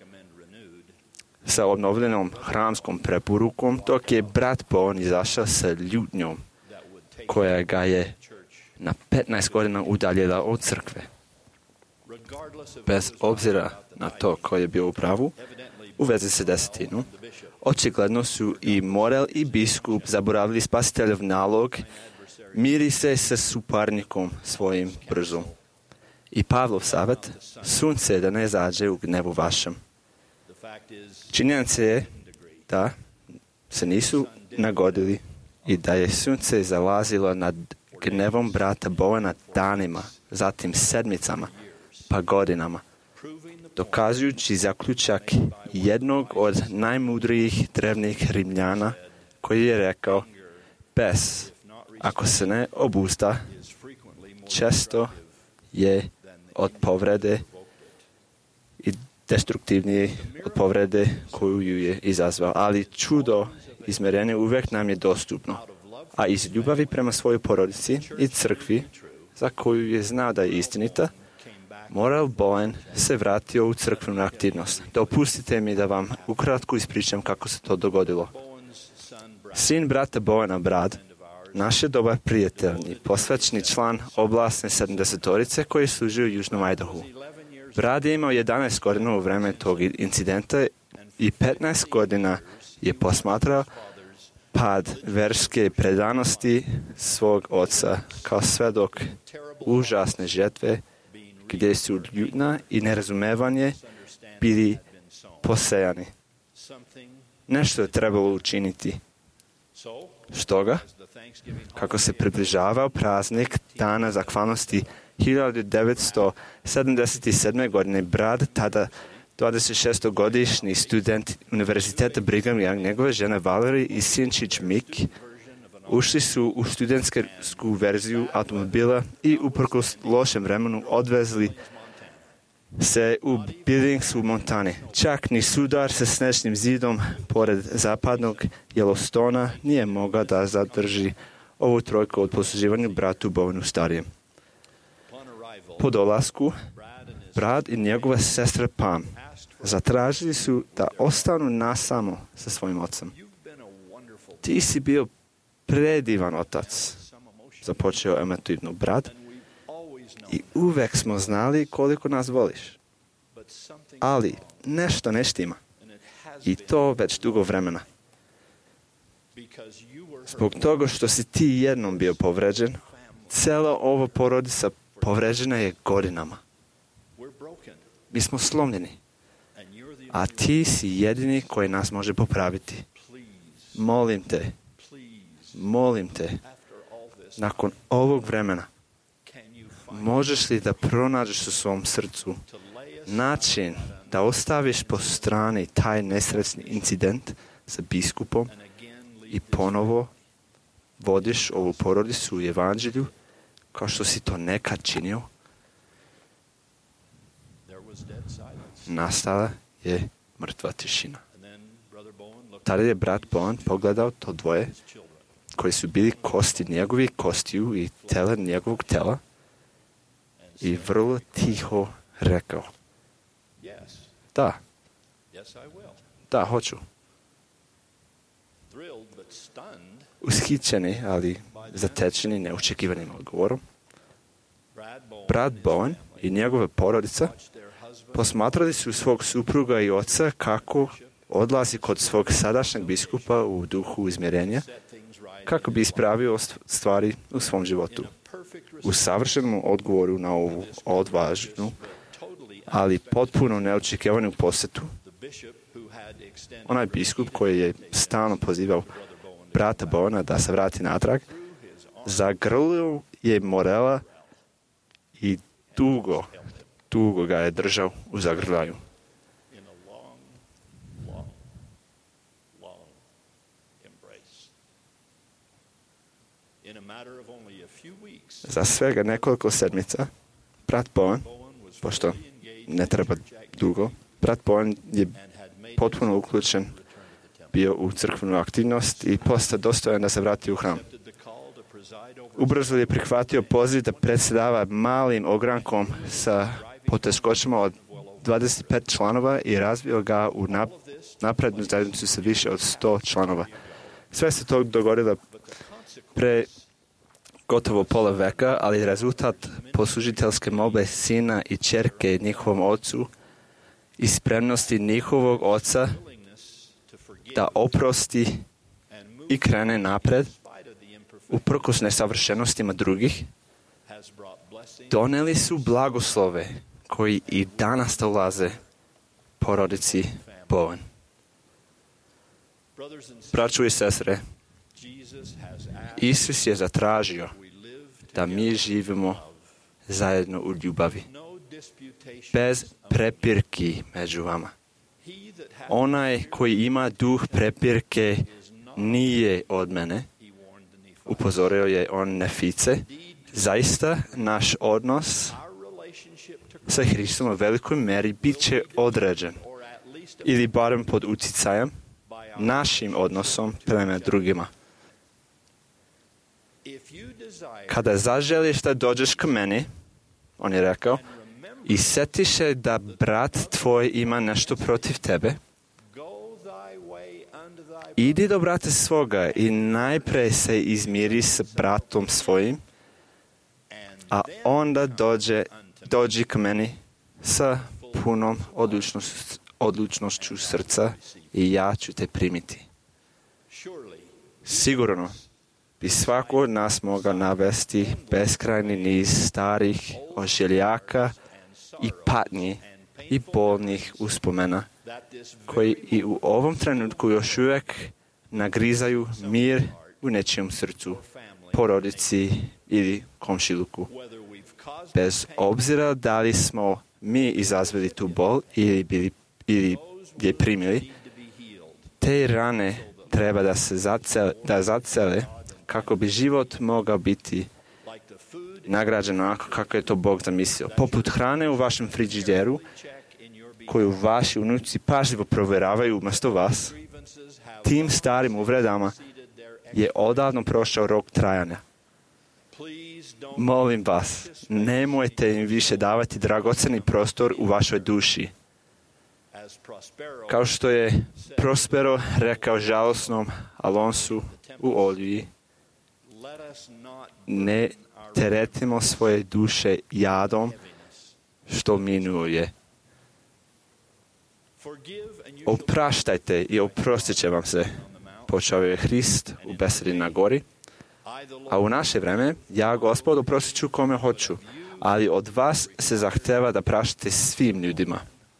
sa obnovljenom hramskom preporukom, dok je brat Bowen izašao sa ljutnjom koja ga je na 15 godina udaljila od crkve. Bez obzira na to ko je bio u pravu, u vezi sa desetinu, očigledno su i Morel i biskup zaboravili spasiteljev nalog miri se sa suparnikom svojim brzo. I Pavlov savjet, sunce da ne zađe u gnevu vašem. Činjenica je da se nisu nagodili i da je sunce zalazilo nad gnevom brata Bowena danima, zatim sedmicama, pa godinama, dokazujući zaključak jednog od najmudrijih drevnih Rimljana koji je rekao: bes, ako se ne obusta, često je od povrede i destruktivniji od povrede koju ju je izazvao. Ali čudo izmerenje uvijek nam je dostupno, a iz ljubavi prema svojoj porodici i crkvi, za koju je znao da je istinita, Morel Bowen se vratio u crkvenu aktivnost. Dopustite mi da vam ukratko ispričam kako se to dogodilo. Sin brata Bowena, Brad, naš je dobar prijatelj i posvećeni član oblasne 70-torice koji je služio u Južnom Idahu. Brad je imao 11 godina u vreme tog incidenta i 15 godina je posmatrao pad verske predanosti svog oca kao svedok užasne žetve gdje su ljutnja i nerazumevanje bili posejani. Nešto je trebalo učiniti. Stoga, kako se približavao praznik Dana zahvalnosti 1977. godine, Brad, tada 26-godišnji student Univerziteta Brigham Young, njegove žene Valerie i sinčić Mick, ušli su u studentsku verziju automobila i uprkos lošem vremenu odvezli se u Billings u Montani. Čak ni sudar sa snežnim zidom pored zapadnog Yellowstona nije mogao da zadrži ovu trojku od posluživanju bratu Bowenu starijem. Po dolasku, Brad i njegova sestra Pam zatražili su da ostanu nasamo sa svojim ocem. Ti si bio predivan otac, započeo emotivno Brad, i uvek smo znali koliko nas voliš. Ali nešto ne štima. I to već dugo vremena. Zbog toga što si ti jednom bio povređen, cijela ova porodica povređena je godinama. Mi smo slomljeni. A ti si jedini koji nas može popraviti. Molim te, nakon ovog vremena, možeš li da pronađeš u svom srcu način da ostaviš po strani taj nesretni incident sa biskupom i ponovo vodiš ovu porodicu u evanđelju kao što si to nekad činio? Nastala je mrtva tišina. Tada je brat Bowen pogledao to dvoje koji su bili kosti njegovih kostiju i tela njegovog tela i vrlo tiho rekao: Da, hoću. Ushićeni, ali zatečeni neočekivanim odgovorom, brat Bowen i njegova porodica posmatrali su svog supruga i oca kako odlazi kod svog sadašnjeg biskupa u duhu izmjerenja kako bi ispravio stvari u svom životu. U savršenom odgovoru na ovu odvažnu, ali potpuno neočekivanu posjetu, onaj biskup koji je stalno pozivao brata Bowena da se vrati natrag, zagrlio je Morela i dugo ga je držao u zagrljaju. Za svega nekoliko sedmica, brat Bowen, pošto ne treba dugo, brat Bowen je potpuno uključen bio u crkvenu aktivnost i postao dostojan da se vrati u hram. Ubrzo je prihvatio poziv da predsjedava malim ogrankom sa poteškoćama od 25 članova i razvio ga u naprednu zajednicu sa više od 100 članova. Sve se to dogodilo pre gotovo pola veka, ali rezultat poslužiteljske molbe sina i ćerke njihovom ocu i spremnosti njihovog oca da oprosti i krene napred uprkos nesavršenostima drugih, doneli su blagoslove koji i danas dolaze porodici Bowen. Braćo i sestre, Isus je zatražio da mi živimo zajedno u ljubavi, bez prepirki među vama. Onaj koji ima duh prepirke nije od mene, upozorio je on Nefice. Zaista, naš odnos sa Hristom u velikoj meri bit će određen, ili barem pod utjecajem, našim odnosom prema drugima. Kada zaželiš da dođeš k meni, on je rekao, i setiš se da brat tvoj ima nešto protiv tebe, idi do brata svoga i najprej se izmiri s bratom svojim, a onda dođi k meni sa punom odlučnošću srca i ja ću te primiti. Sigurno bi svako od nas mogao navesti beskrajni niz starih ožiljaka i patnji i bolnih uspomena koji i u ovom trenutku još uvijek nagrizaju mir u nečijem srcu, porodici ili komšiluku. Bez obzira da li smo mi izazvali tu bol ili je primili, te rane treba da se zacele kako bi život mogao biti nagrađen onako kako je to Bog zamislio. Poput hrane u vašem frižideru, koju vaši unuci pažljivo provjeravaju umjesto vas, tim starim uvredama je odavno prošao rok trajanja. Molim vas, nemojte im više davati dragoceni prostor u vašoj duši. Kao što je Prospero rekao žalosnom Alonsu u Olji, ne teretimo svoje duše jadom što minuje. Opraštajte i oprostit će vam se, počeo je Hrist u besedi na gori, a u naše vreme ja, Gospod, oprostit ću kome hoću, ali od vas se zahteva da praštate svim ljudima.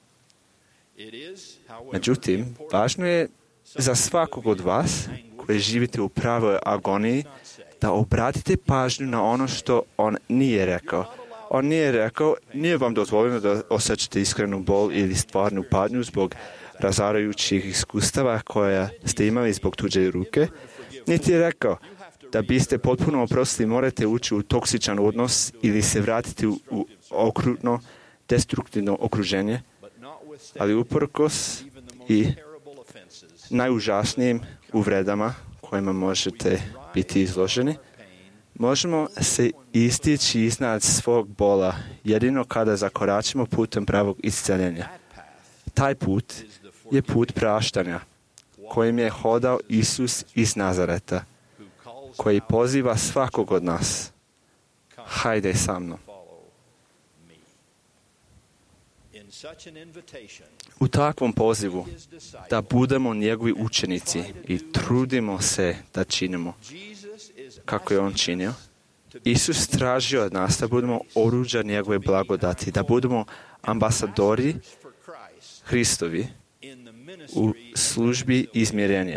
Međutim, važno je za svakog od vas koji živite u pravoj agoniji da obratite pažnju na ono što on nije rekao. On nije rekao, nije vam dozvoljeno da osjećate iskrenu bol ili stvarnu patnju zbog razarajućih iskustava koja ste imali zbog tuđe ruke. Niti je rekao da biste potpuno oprostili morate ući u toksičan odnos ili se vratiti u okrutno, destruktivno okruženje, ali uprkos i najužasnijim uvredama kojima možete biti izloženi, možemo se istići iznad svog bola jedino kada zakoračimo putem pravog isceljenja. Taj put je put praštanja kojim je hodao Isus iz Nazareta, koji poziva svakog od nas. Hajde sa mnom. U takvom pozivu da budemo njegovi učenici i trudimo se da činimo kako je on činio, Isus tražio od nas da budemo oruđa njegove blagodati, da budemo ambasadori Hristovi u službi izmjerenja.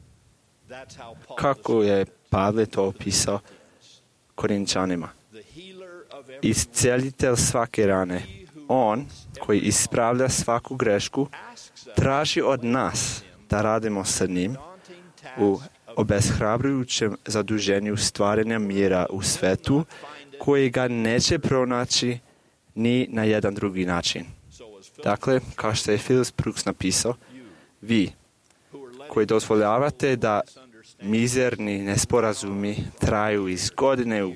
Kako je Pavle to opisao Korinčanima. Iscelitelj svake rane, on koji ispravlja svaku grešku, traži od nas da radimo sa njim u obeshrabrujućem zaduženju stvaranja mira u svetu, koji ga neće pronaći ni na jedan drugi način. Dakle, kao što je Phillips Brooks napisao, vi koji dozvoljavate da mizerni nesporazumi traju iz godine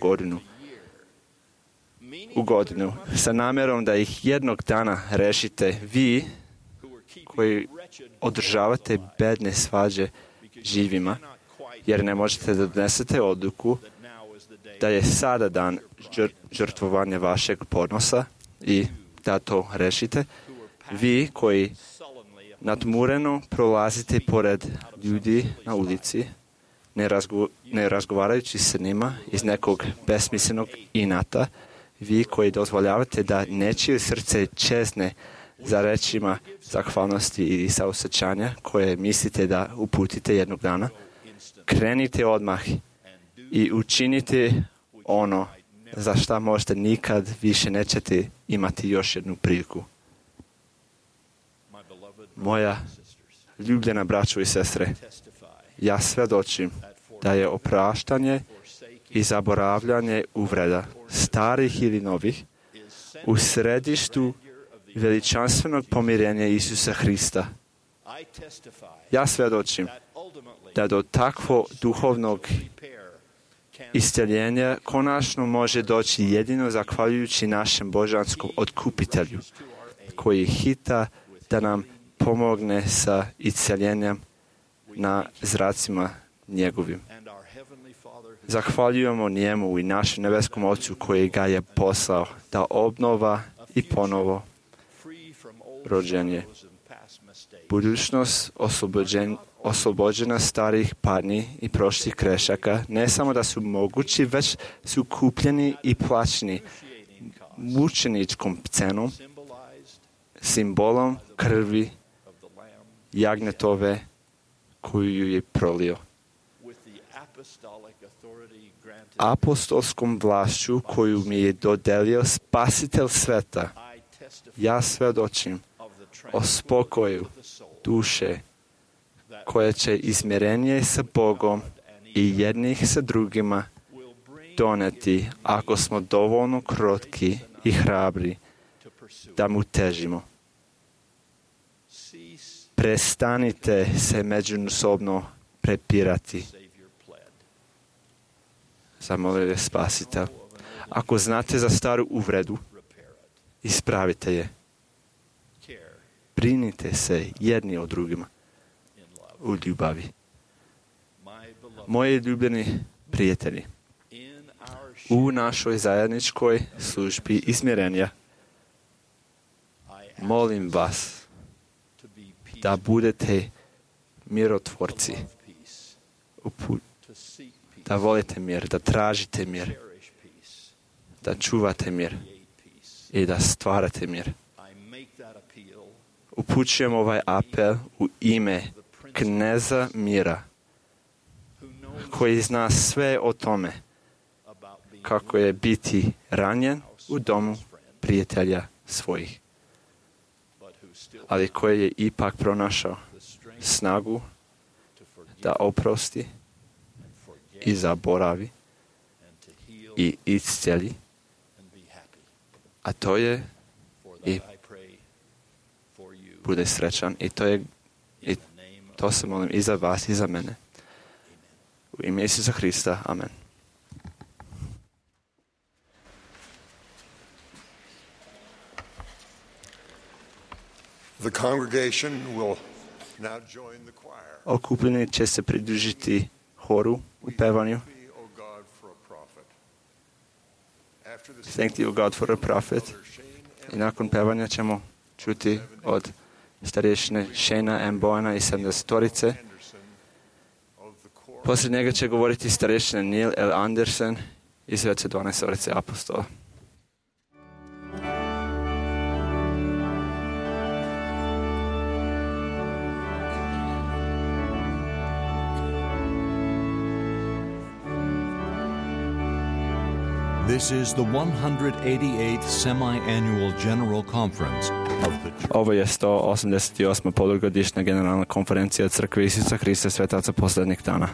u godinu, sa namjerom da ih jednog dana rešite, vi koji održavate bedne svađe živima, jer ne možete da donesete odluku da je sada dan žrtvovanja vašeg ponosa i da to rešite, vi koji nadmureno prolazite pored ljudi na ulici, ne razgovarajući sa njima iz nekog besmislenog inata, vi koji dozvoljavate da nečije srce čezne za rečima zahvalnosti i saosjećanja koje mislite da uputite jednog dana, krenite odmah i učinite ono za šta možda nikad više nećete imati još jednu priliku. Moja ljubljena braćo i sestre, ja svjedočim da je opraštanje i zaboravljanje uvreda, starih ili novih, u središtu veličanstvenog pomirenja Isusa Hrista. Ja svjedočim da do takvog duhovnog isceljenja konačno može doći jedino zahvaljujući našem božanskom otkupitelju, koji hita da nam pomogne sa isceljenjem na zracima njegovim. Zahvaljujemo njemu i našem nebeskom Ocu koji ga je poslao da obnova i ponovo rođenje. Budućnost oslobođena starih padnji i prošlih grešaka ne samo da su mogući, već su kupljeni i plaćeni mučeničkom cenom, simbolom krvi jagnjetove koju je prolio. Apostolskom vlašću koju mi je dodelio Spasitelj sveta, ja svjedočim o spokoju duše koje će izmjerenje sa Bogom i jednih sa drugima doneti ako smo dovoljno krotki i hrabri da mu težimo. Prestanite se međusobno prepirati. Zamolio je Spasitelj. Ako znate za staru uvredu, ispravite je. Brinite se jedni o drugima u ljubavi. Moji ljubljeni prijatelji, u našoj zajedničkoj službi izmjerenja molim vas da budete mirotvorci, da volite mir, da tražite mir, da čuvate mir i da stvarate mir. Upućujem ovaj apel u ime Kneza mira, koji zna sve o tome kako je biti ranjen u domu prijatelja svojih, ali koji je ipak pronašao snagu da oprosti i zaboravi i iscijeli, a to je i bude srećan i to se molim i za vas i za mene. U ime Isusa Hrista. Amen. The congregation will now join the choir. Okupljeni će se pridružiti horu u pevanju. Thank you, God, for a prophet. I nakon pevanja ćemo čuti od starješine Shana M. Boyana i 70-torice. Poslije njega će govoriti starješina Neil L. Anderson i sve 12-torice apostola. This is the 188th semi-annual General Conference of the Church. Ovo je 188. polugodišnja generalna konferencija Crkve Isusa Hrista Svetaca posljednjih dana.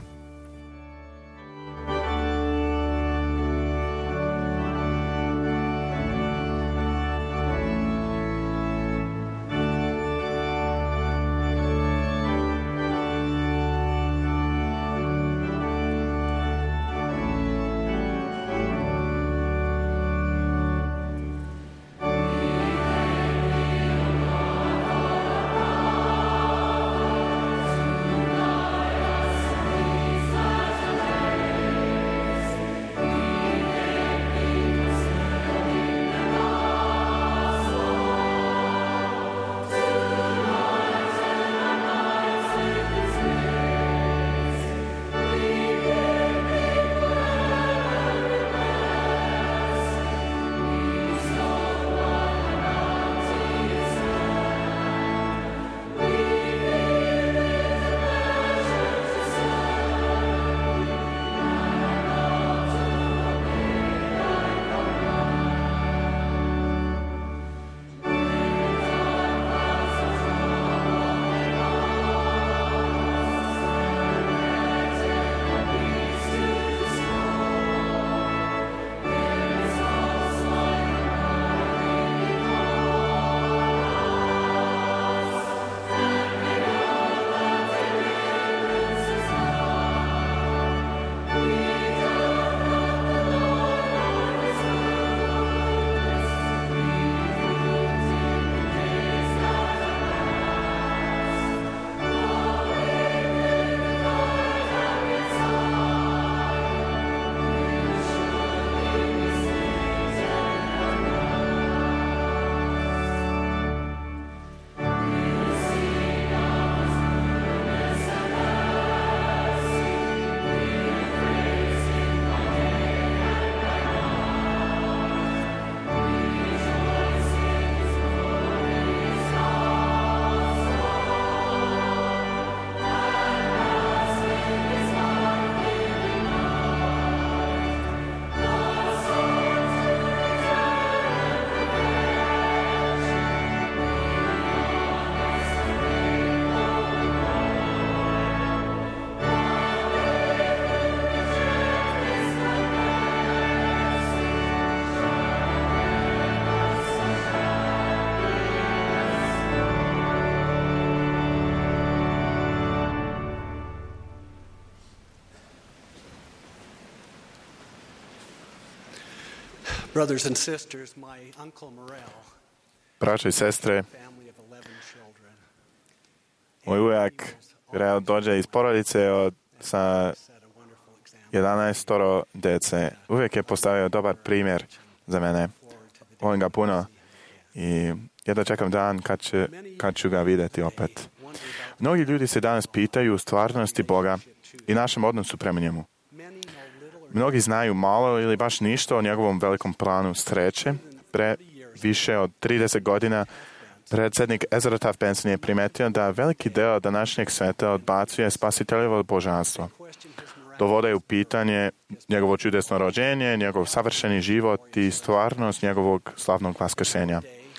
Brothers and sisters, my uncle Morel, Braće i sestre, family of 11 children, moj ujak Reo dođe iz porodice sa set a wonderful example 11 dece. Uvijek je postavio dobar primjer za mene. Volim ga puno i jedva čekam dan kad ću ga vidjeti opet. Mnogi ljudi se danas pitaju o stvarnosti Boga i našem odnosu prema njemu. Mnogi znaju malo ili baš ništa o njegovom velikom planu sreće. Pre više od 30 godina predsjednik Ezra Taft Benson je primetio da veliki deo današnjeg sveta odbacuje spasiteljevo božanstvo. Dovode u pitanje njegovo čudesno rođenje, njegov savršeni život i stvarnost njegovog slavnog vaskrsenja.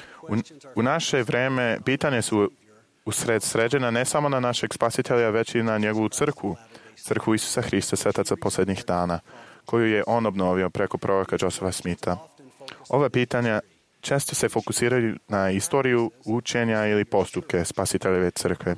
U naše vrijeme pitanje su usred sređena ne samo na našeg spasitelja, već i na njegovu crkvu, crkvu Isusa Hrista Svetaca posljednjih dana, koju je on obnovio preko proroka Josepha Smitha. Ova pitanja često se fokusiraju na istoriju učenja ili postupke spasiteljeve crkve.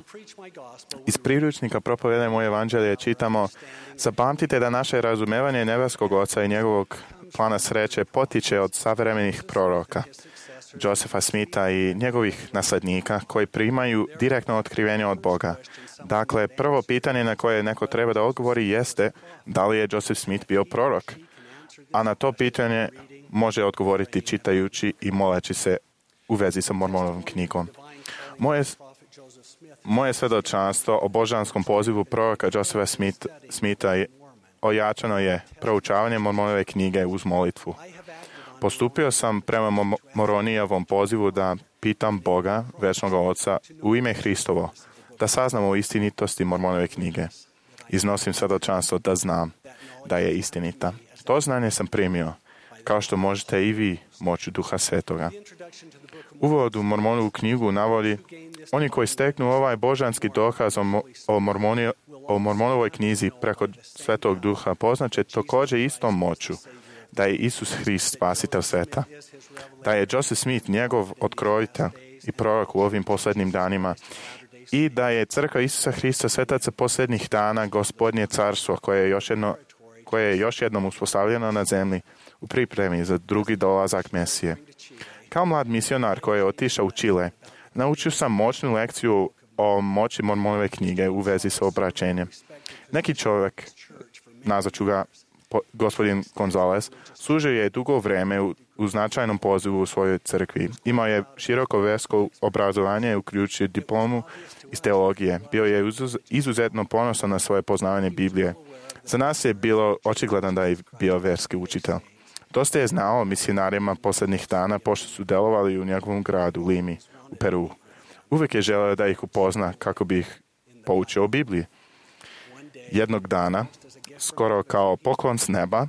Iz priručnika Propovedaj moje evanđelje čitamo: zapamtite da naše razumevanje nebeskog Oca i njegovog plana sreće potiče od savremenih proroka, Josepha Smitha i njegovih naslednika koji primaju direktno otkrivenje od Boga. Dakle, prvo pitanje na koje neko treba da odgovori jeste da li je Joseph Smith bio prorok, a na to pitanje može odgovoriti čitajući i moleći se u vezi sa Mormonovom knjigom. Moje svedočanstvo o božanskom pozivu proroka Josepha Smitha ojačano je proučavanje Mormonove knjige uz molitvu. Postupio sam prema Moronijevom pozivu da pitam Boga, večnog Oca, u ime Hristovo, da saznamo o istinitosti Mormonove knjige. Iznosim svedočanstvo da znam da je istinita. To znanje sam primio, kao što možete i vi moću Duha Svetoga. Uvod u Mormonovu knjigu navodi: oni koji steknu ovaj božanski dokaz o Mormonovoj knjizi preko Svetog Duha poznaće također istom moću da je Isus Hrist spasitelj sveta, da je Joseph Smith njegov otkrovitelj i prorok u ovim posljednjim danima i da je crkva Isusa Hrista svetaca posljednjih dana Gospodnje carstvo koje je još jednom uspostavljeno na zemlji u pripremi za drugi dolazak Mesije. Kao mlad misionar koji je otišao u Čile, naučio sam moćnu lekciju o moći Mormonove knjige u vezi sa obraćenjem. Neki čovjek, nazvat ću ga gospodin Gonzales, služio je dugo vreme u značajnom pozivu u svojoj crkvi. Imao je široko versko obrazovanje, uključujući diplomu iz teologije. Bio je izuzetno ponosan na svoje poznavanje Biblije. Za nas je bilo očigledno da je bio verski učitelj. Dosta je znao o misionarima posljednjih dana, pošto su delovali u njegovom gradu, Limi, u Peru. Uvijek je želeo da ih upozna kako bi ih poučio o Bibliji. Jednog dana, skoro kao poklon s neba,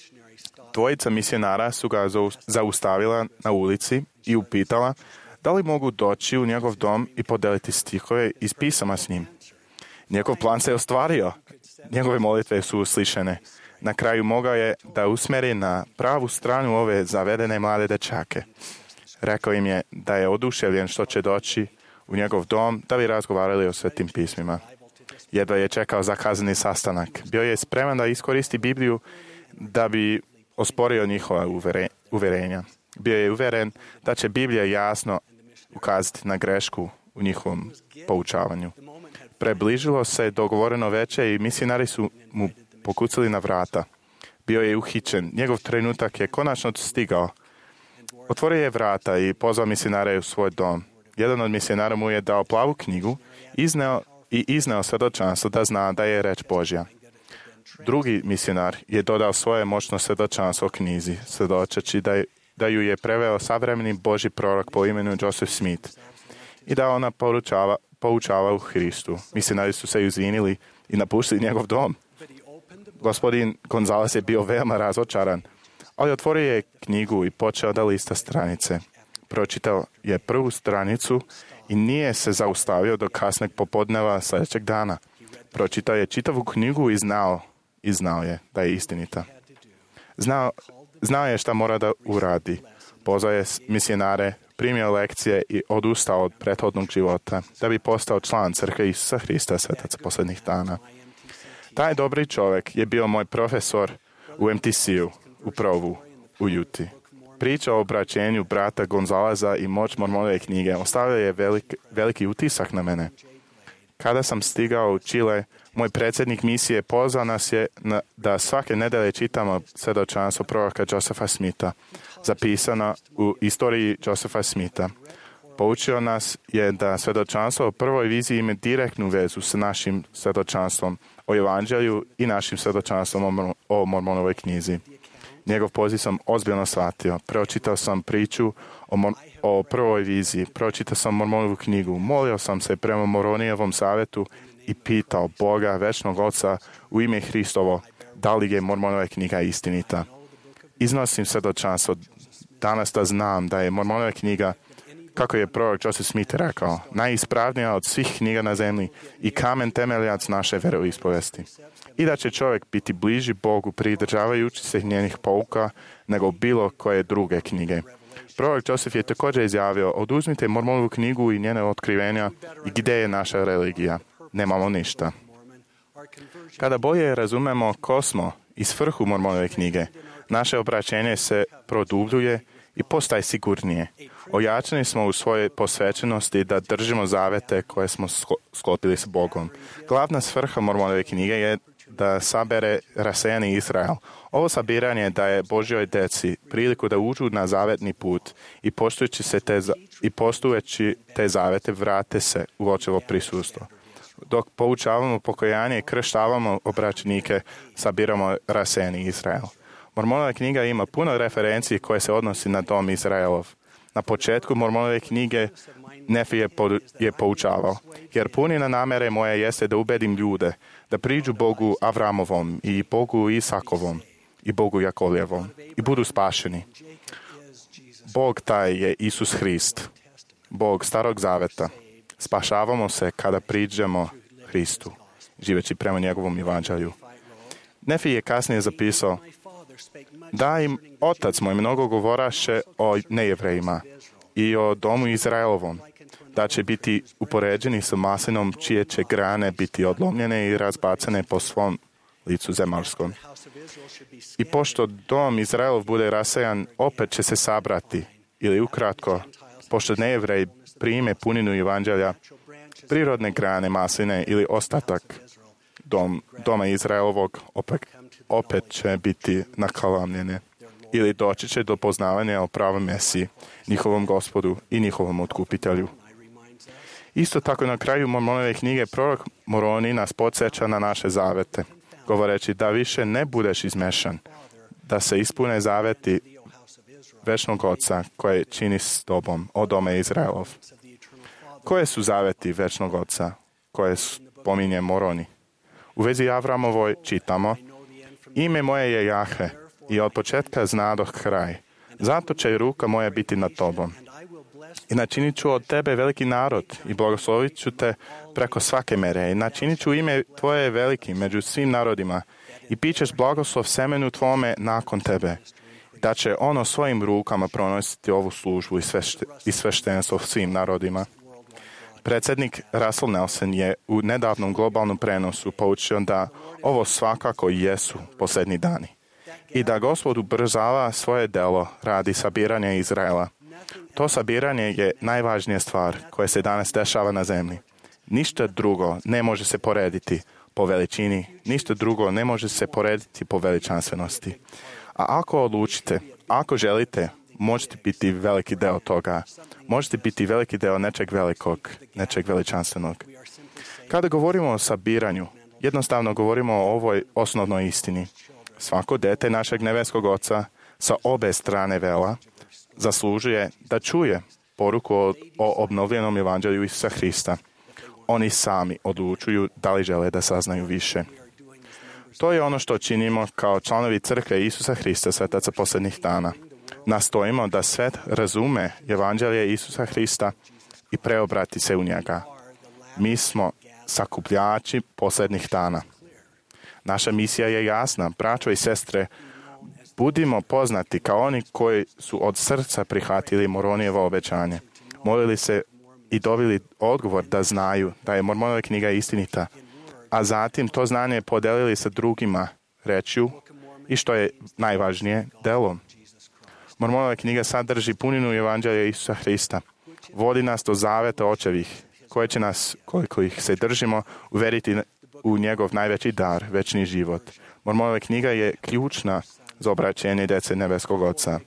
dvojica misionara su ga zaustavila na ulici i upitala da li mogu doći u njegov dom i podeliti stihove iz pisama s njim. Njegov plan se ostvario. Njegove molitve su uslišene. Na kraju mogao je da usmeri na pravu stranu ove zavedene mlade dečake. Rekao im je da je oduševljen što će doći u njegov dom da bi razgovarali o svetim pismima. Jedva je čekao zakazani sastanak. Bio je spreman da iskoristi Bibliju da bi osporio njihova uverenja. Bio je uveren da će Biblija jasno ukazati na grešku u njihovom poučavanju. Prebližilo se dogovoreno veče i misionari su mu pokucali na vrata. Bio je uhićen. Njegov trenutak je konačno stigao. Otvorio je vrata i pozvao misionare u svoj dom. Jedan od misionara mu je dao plavu knjigu, izneo svedočanstvo da zna da je reč Božja. Drugi misionar je dodao svoje moćno svedočanstvo o knjizi, svedočeći da ju je preveo savremeni Božji prorok po imenu Joseph Smith i da ona poučava u Hristu. Misionari su se izvinili i napustili njegov dom. Gospodin Gonzales je bio veoma razočaran, ali otvorio je knjigu i počeo da lista stranice. Pročitao je prvu stranicu i nije se zaustavio do kasnog popodneva sljedećeg dana. Pročitao je čitavu knjigu i znao je da je istinita. Znao je šta mora da uradi. Pozvao je misionare, primio lekcije i odustao od prethodnog života da bi postao član crkve Isusa Hrista svetaca posljednjih dana. Taj dobri čovjek je bio moj profesor u MTC-u, u Provu, u Juti. Priča o obraćenju brata Gonzaleza i moć Mormonove knjige ostavio je veliki utisak na mene. Kada sam stigao u Čile, moj predsjednik misije pozvao nas je da svake nedelje čitamo svedočanstvo proroka Josepha Smitha, zapisano u istoriji Josepha Smitha. Poučio nas je da svedočanstvo o prvoj viziji ima direktnu vezu s našim svedočanstvom o Evanđelju i našim svedočanstvom o Mormonovoj knjizi. Njegov poziv sam ozbiljno shvatio. Pročitao sam priču o prvoj viziji, pročitao sam Mormonovu knjigu, molio sam se prema Moronijevom savjetu i pitao Boga, večnog Oca, u ime Hristovo, da li je Mormonova knjiga istinita. Iznosim svedočanstvo danas da znam da je Mormonova knjiga, kako je prorok Joseph Smith rekao, najispravnija od svih knjiga na zemlji i kamen temeljac naše veroispovesti. I da će čovjek biti bliži Bogu pridržavajući se njenih pouka nego bilo koje druge knjige. Prorok Joseph je također izjavio, oduzmite Mormonovu knjigu i njene otkrivenja i gdje je naša religija? Nemamo ništa. Kada bolje razumemo ko smo i svrhu Mormonove knjige, naše obraćenje se produbljuje i postaje sigurnije. Ojačani smo u svojoj posvećenosti da držimo zavete koje smo sklopili s Bogom. Glavna svrha Mormonove knjige je da sabere rasejani Izrael. Ovo sabiranje daje Božjoj deci priliku da uđu na zavetni put i poštujući te zavete vrate se u očevo prisustvo. Dok poučavamo pokajanje i krštavamo obraćenike, sabiramo rasejani Izrael. Mormonova knjiga ima puno referenciji koje se odnosi na dom Izraelov. Na početku Mormonove knjige Nefi je poučavao, jer punina namere moje jeste da ubedim ljude, da priđu Bogu Avramovom i Bogu Isakovom i Bogu Jakovljevom i budu spašeni. Bog taj je Isus Hrist, Bog Starog Zaveta. Spašavamo se kada priđemo Hristu, živeći prema njegovom evanđelju. Nefi je kasnije zapisao: da im otac moj mnogo govoraše o nejevrejima i o domu Izraelovom, da će biti upoređeni sa maslinom čije će grane biti odlomljene i razbacane po svom licu zemaljskom. I pošto dom Izraelov bude rasejan, opet će se sabrati, ili ukratko, pošto nejevrej prime puninu evanđelja, prirodne grane masline ili ostatak doma Izraelovog opet će biti nakalamljene ili doći će do poznavanja o pravom Mesiji, njihovom Gospodu i njihovom otkupitelju. Isto tako na kraju Mormonove knjige prorok Moroni nas podsjeća na naše zavete, govoreći da više ne budeš izmešan, da se ispune zaveti večnog Oca koje čini s tobom, o dome Izraelov. Koje su zaveti večnog Oca koje spominje Moroni? U vezi Avramovoj čitamo: ime moje je Jahve i od početka znadoh kraj. Zato će ruka moja biti nad tobom. I načinit ću od tebe veliki narod i blagoslovit ću te preko svake mere. I načinit ću ime tvoje veliki među svim narodima i pićeš blagoslov semenu tvome nakon tebe. Da će ono svojim rukama pronositi ovu službu i sveštenstvo svim narodima. Predsjednik Russell Nelson je u nedavnom globalnom prenosu poučio da ovo svakako jesu posljednji dani i da Gospod ubrzava svoje delo radi sabiranja Izraela. To sabiranje je najvažnija stvar koja se danas dešava na zemlji. Ništa drugo ne može se porediti po veličini, ništa drugo ne može se porediti po veličanstvenosti. A ako odlučite, ako želite, možete biti veliki deo toga. Možete biti veliki deo nečeg velikog, nečeg veličanstvenog. Kada govorimo o sabiranju, jednostavno govorimo o ovoj osnovnoj istini. Svako dete našeg nebeskog Oca sa obe strane vela zaslužuje da čuje poruku o obnovljenom evanđelju Isusa Hrista. Oni sami odlučuju da li žele da saznaju više. To je ono što činimo kao članovi crkve Isusa Hrista, svetaca posljednjih dana. Nastojimo da svet razume evanđelje Isusa Hrista i preobrati se u njega. Mi smo sakupljači posljednjih dana. Naša misija je jasna, braćo i sestre, budimo poznati kao oni koji su od srca prihvatili Moronijevo obećanje. Molili se i dobili odgovor da znaju da je Mormonova knjiga istinita, a zatim to znanje podelili sa drugima rečju i što je najvažnije, delom. Mormonova knjiga sadrži puninu evanđelja Isusa Hrista. Vodi nas do zaveta očevih, koje će nas, koliko ih se držimo, uveriti u njegov najveći dar, večni život. Mormonova knjiga je ključna za obraćenje djece nebeskog Oca.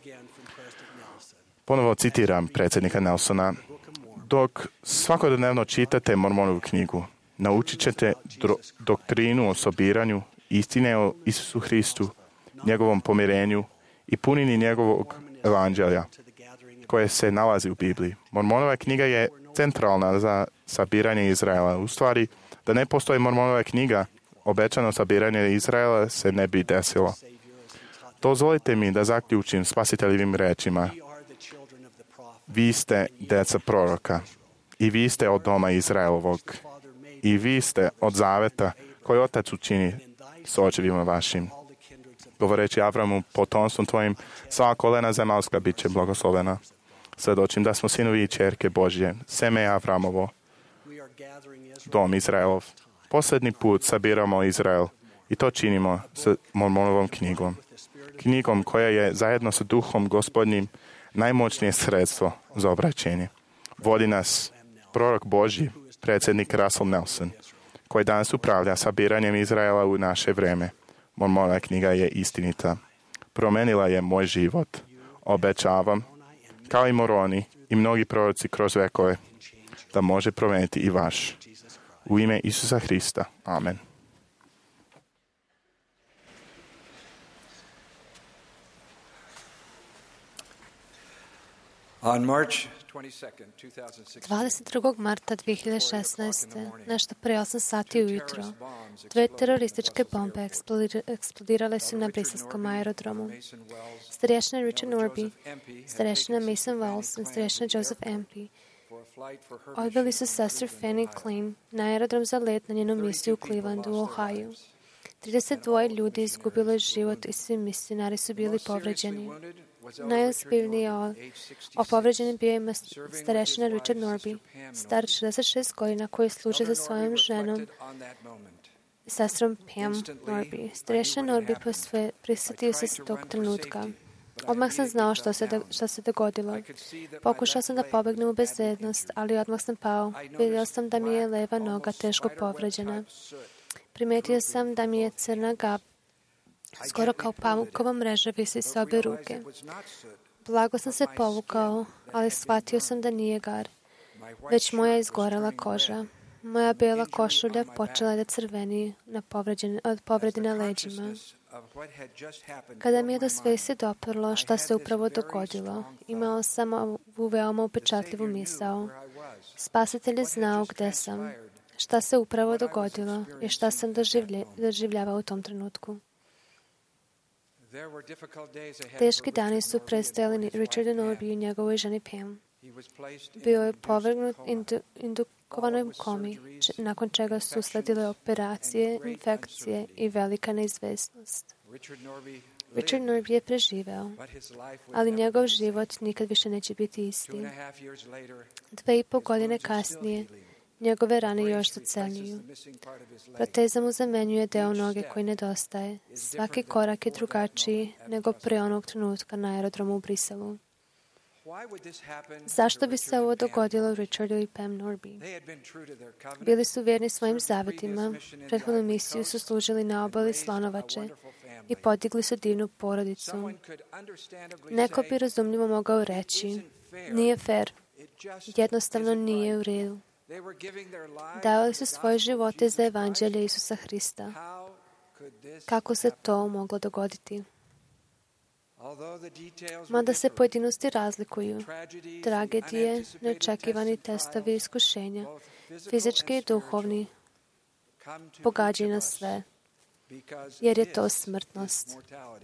Ponovo citiram predsjednika Nelsona: dok svakodnevno čitate Mormonovu knjigu, naučit ćete doktrinu o sabiranju, istine o Isusu Hristu, njegovom pomirenju i punini njegovog evanđelja koje se nalazi u Bibliji. Mormonova knjiga je centralna za sabiranje Izraela. U stvari, da ne postoji Mormonova knjiga, obećano sabiranje Izraela se ne bi desilo. Dozvolite mi da zaključim spasiteljivim rečima: vi ste djeca proroka i vi ste od doma Izraelovog i vi ste od zaveta koji Otac učini s očevima vašim. Govoreći Avramu, potomstvom tvojim sva kolena zemaljska bit će blagoslovena. Svedočim da smo sinovi i ćerke Božje, seme Avramovo, dom Izraelov. Posljednji put sabiramo Izrael i to činimo s Mormonovom knjigom. Knjigom koja je zajedno sa Duhom Gospodnjim najmoćnije sredstvo za obraćenje. Vodi nas prorok Božji, predsjednik Russell Nelson, koji danas upravlja sabiranjem Izraela u naše vreme. Moja knjiga je istinita. Promenila je moj život. Obećavam, kao i Moroni i mnogi proroci kroz vekove, da može promeniti i vaš. U ime Isusa Hrista. Amen. On March 22. marta 2016. nešto pre 8 sati ujutro, 2 terorističke bombe eksplodirale su na briselskom aerodromu. Starješina Richard Norby, starješina Mason Walls i starješina Joseph Empey odveli su sestru Fanny Klein na aerodrom za let na njenu misiju u Clevelandu, u Ohio. 32 ljudi izgubilo je život i svi misionari su bili povređeni. Najozbiljniji povređeni bio je starešina Richard Norby, star 66 godina, koji služi sa svojom ženom, sestrom Pam Norby. Starešina Norby prisjetio se tog trenutka. Odmah sam znao što se dogodilo. Pokušao sam da pobegnem u bezbednost, ali odmah sam pao. Vidio sam da mi je leva noga teško povređena. Primetio sam da mi je crna gab, skoro kao pamukova mreža, visi s obe ruke. Blago sam se povukao, ali shvatio sam da nije gar, već moja izgorela koža. Moja bijela košulja počela da crveni od povrede na leđima. Kada mi je do svesti doprlo šta se upravo dogodilo, imao sam ovu veoma upečatljivu misao. Spasitelj je znao gde sam, šta se upravo dogodilo i šta sam doživljavao u tom trenutku. Teški dani su predstavili Richardu Norby i njegovoj ženi Pam. Bio je povrgnut indukovanoj komi, nakon čega su usledile operacije, infekcije i velika neizvesnost. Richard Norby je preživeo, ali njegov život nikad više neće biti isti. 2,5 godine kasnije, njegove rane još zaceljuju. Proteza mu zamenjuje deo noge koji nedostaje. Svaki korak je drugačiji nego pre onog trenutka na aerodromu u Briselu. Zašto bi se ovo dogodilo Richardu i Pam Norby? Bili su vjerni svojim zavetima, prethodnu misiju su služili na obali Slonovače i podigli su divnu porodicu. Neko bi razumljivo mogao reći, nije fair, jednostavno nije u redu. Davali su svoje živote za evanđelje Isusa Hrista. Kako se to moglo dogoditi? Mada se pojedinosti razlikuju, tragedije, neočekivani testovi iskušenja, fizički i duhovni, pogađaju nas sve, jer je to smrtnost.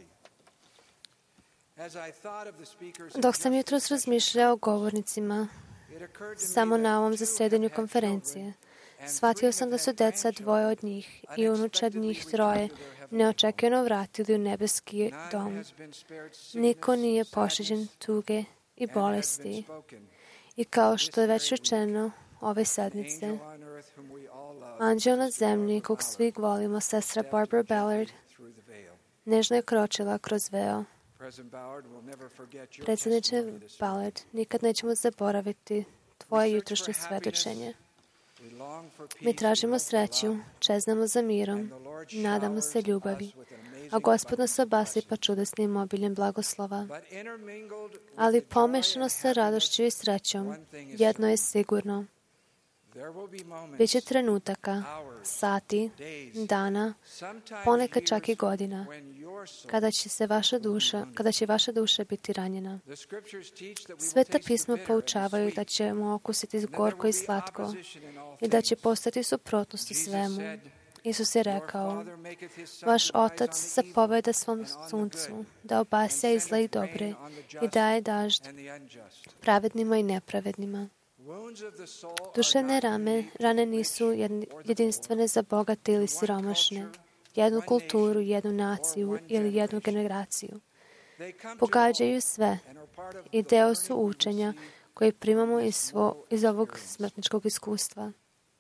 Dok sam jutros razmišljao o govornicima, samo na ovom zasedanju konferencije, shvatio sam da su deca 2 od njih i unučad njih 3 neočekivano vratili u nebeski dom. Niko nije pošteđen tuge i bolesti. I kao što je već rečeno ove sedmice, anđeo na zemlji, kog svi volimo, sestra Barbara Ballard, nežno je kročila kroz veo. Predsjedniče Ballard, nikad nećemo zaboraviti tvoje jutrošnje svedočenje. Mi tražimo sreću, čeznemo za mirom, nadamo se ljubavi, a Gospod nas obasipa čudesnim obiljem blagoslova. Ali pomešano sa radošću i srećom, jedno je sigurno. Biće trenutaka, sati, dana, ponekad čak i godina, kada će vaša duša biti ranjena. Sveta pisma poučavaju da ćemo okusiti gorko i slatko i da će postati suprotnost u svemu. Isus je rekao, vaš Otac zapoveda svom suncu da obasja i zle i dobre i daje dažd pravednima i nepravednima. Duševne rane nisu jedinstvene za bogate ili siromašne, jednu kulturu, jednu naciju ili jednu generaciju. Pogađaju sve i deo su učenja koje primamo iz ovog smrtničkog iskustva.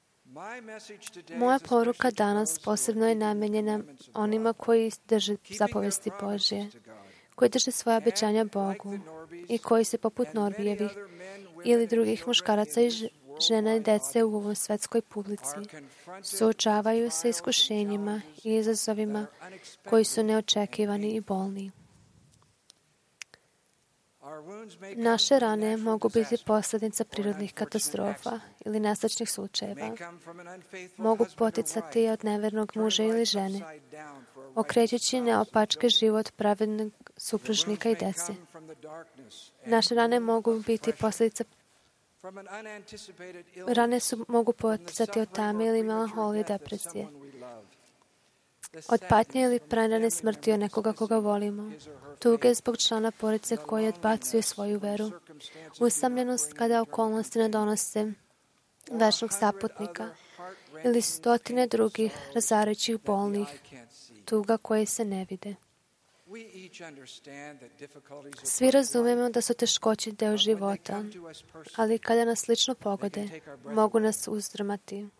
Moja poruka danas posebno je namenjena onima koji drže zapovesti Božje, koji drže svoje obećanja Bogu i koji se poput Norbijevih ili drugih muškaraca žena i dece u ovoj svetskoj publici suočavaju sa iskušenjima i izazovima koji su neočekivani i bolni. Naše rane mogu biti posljedica prirodnih katastrofa ili nesrećnih slučajeva. Mogu poticati od nevernog muža ili žene, okrećući naopačke život pravednog supružnika i dece. Naše rane mogu biti posljedica mogu poticati od tame ili melanholije, depresije, od patnje ili prerane smrti od nekoga koga volimo, tuge zbog člana porodice koji odbacuje svoju veru, usamljenost kada okolnosti ne donose večnog saputnika ili stotine drugih razarajućih bolnih tuga koje se ne vide. Svi razumemo da su teškoće deo života, ali kada nas slično pogode, mogu nas uzdrmati.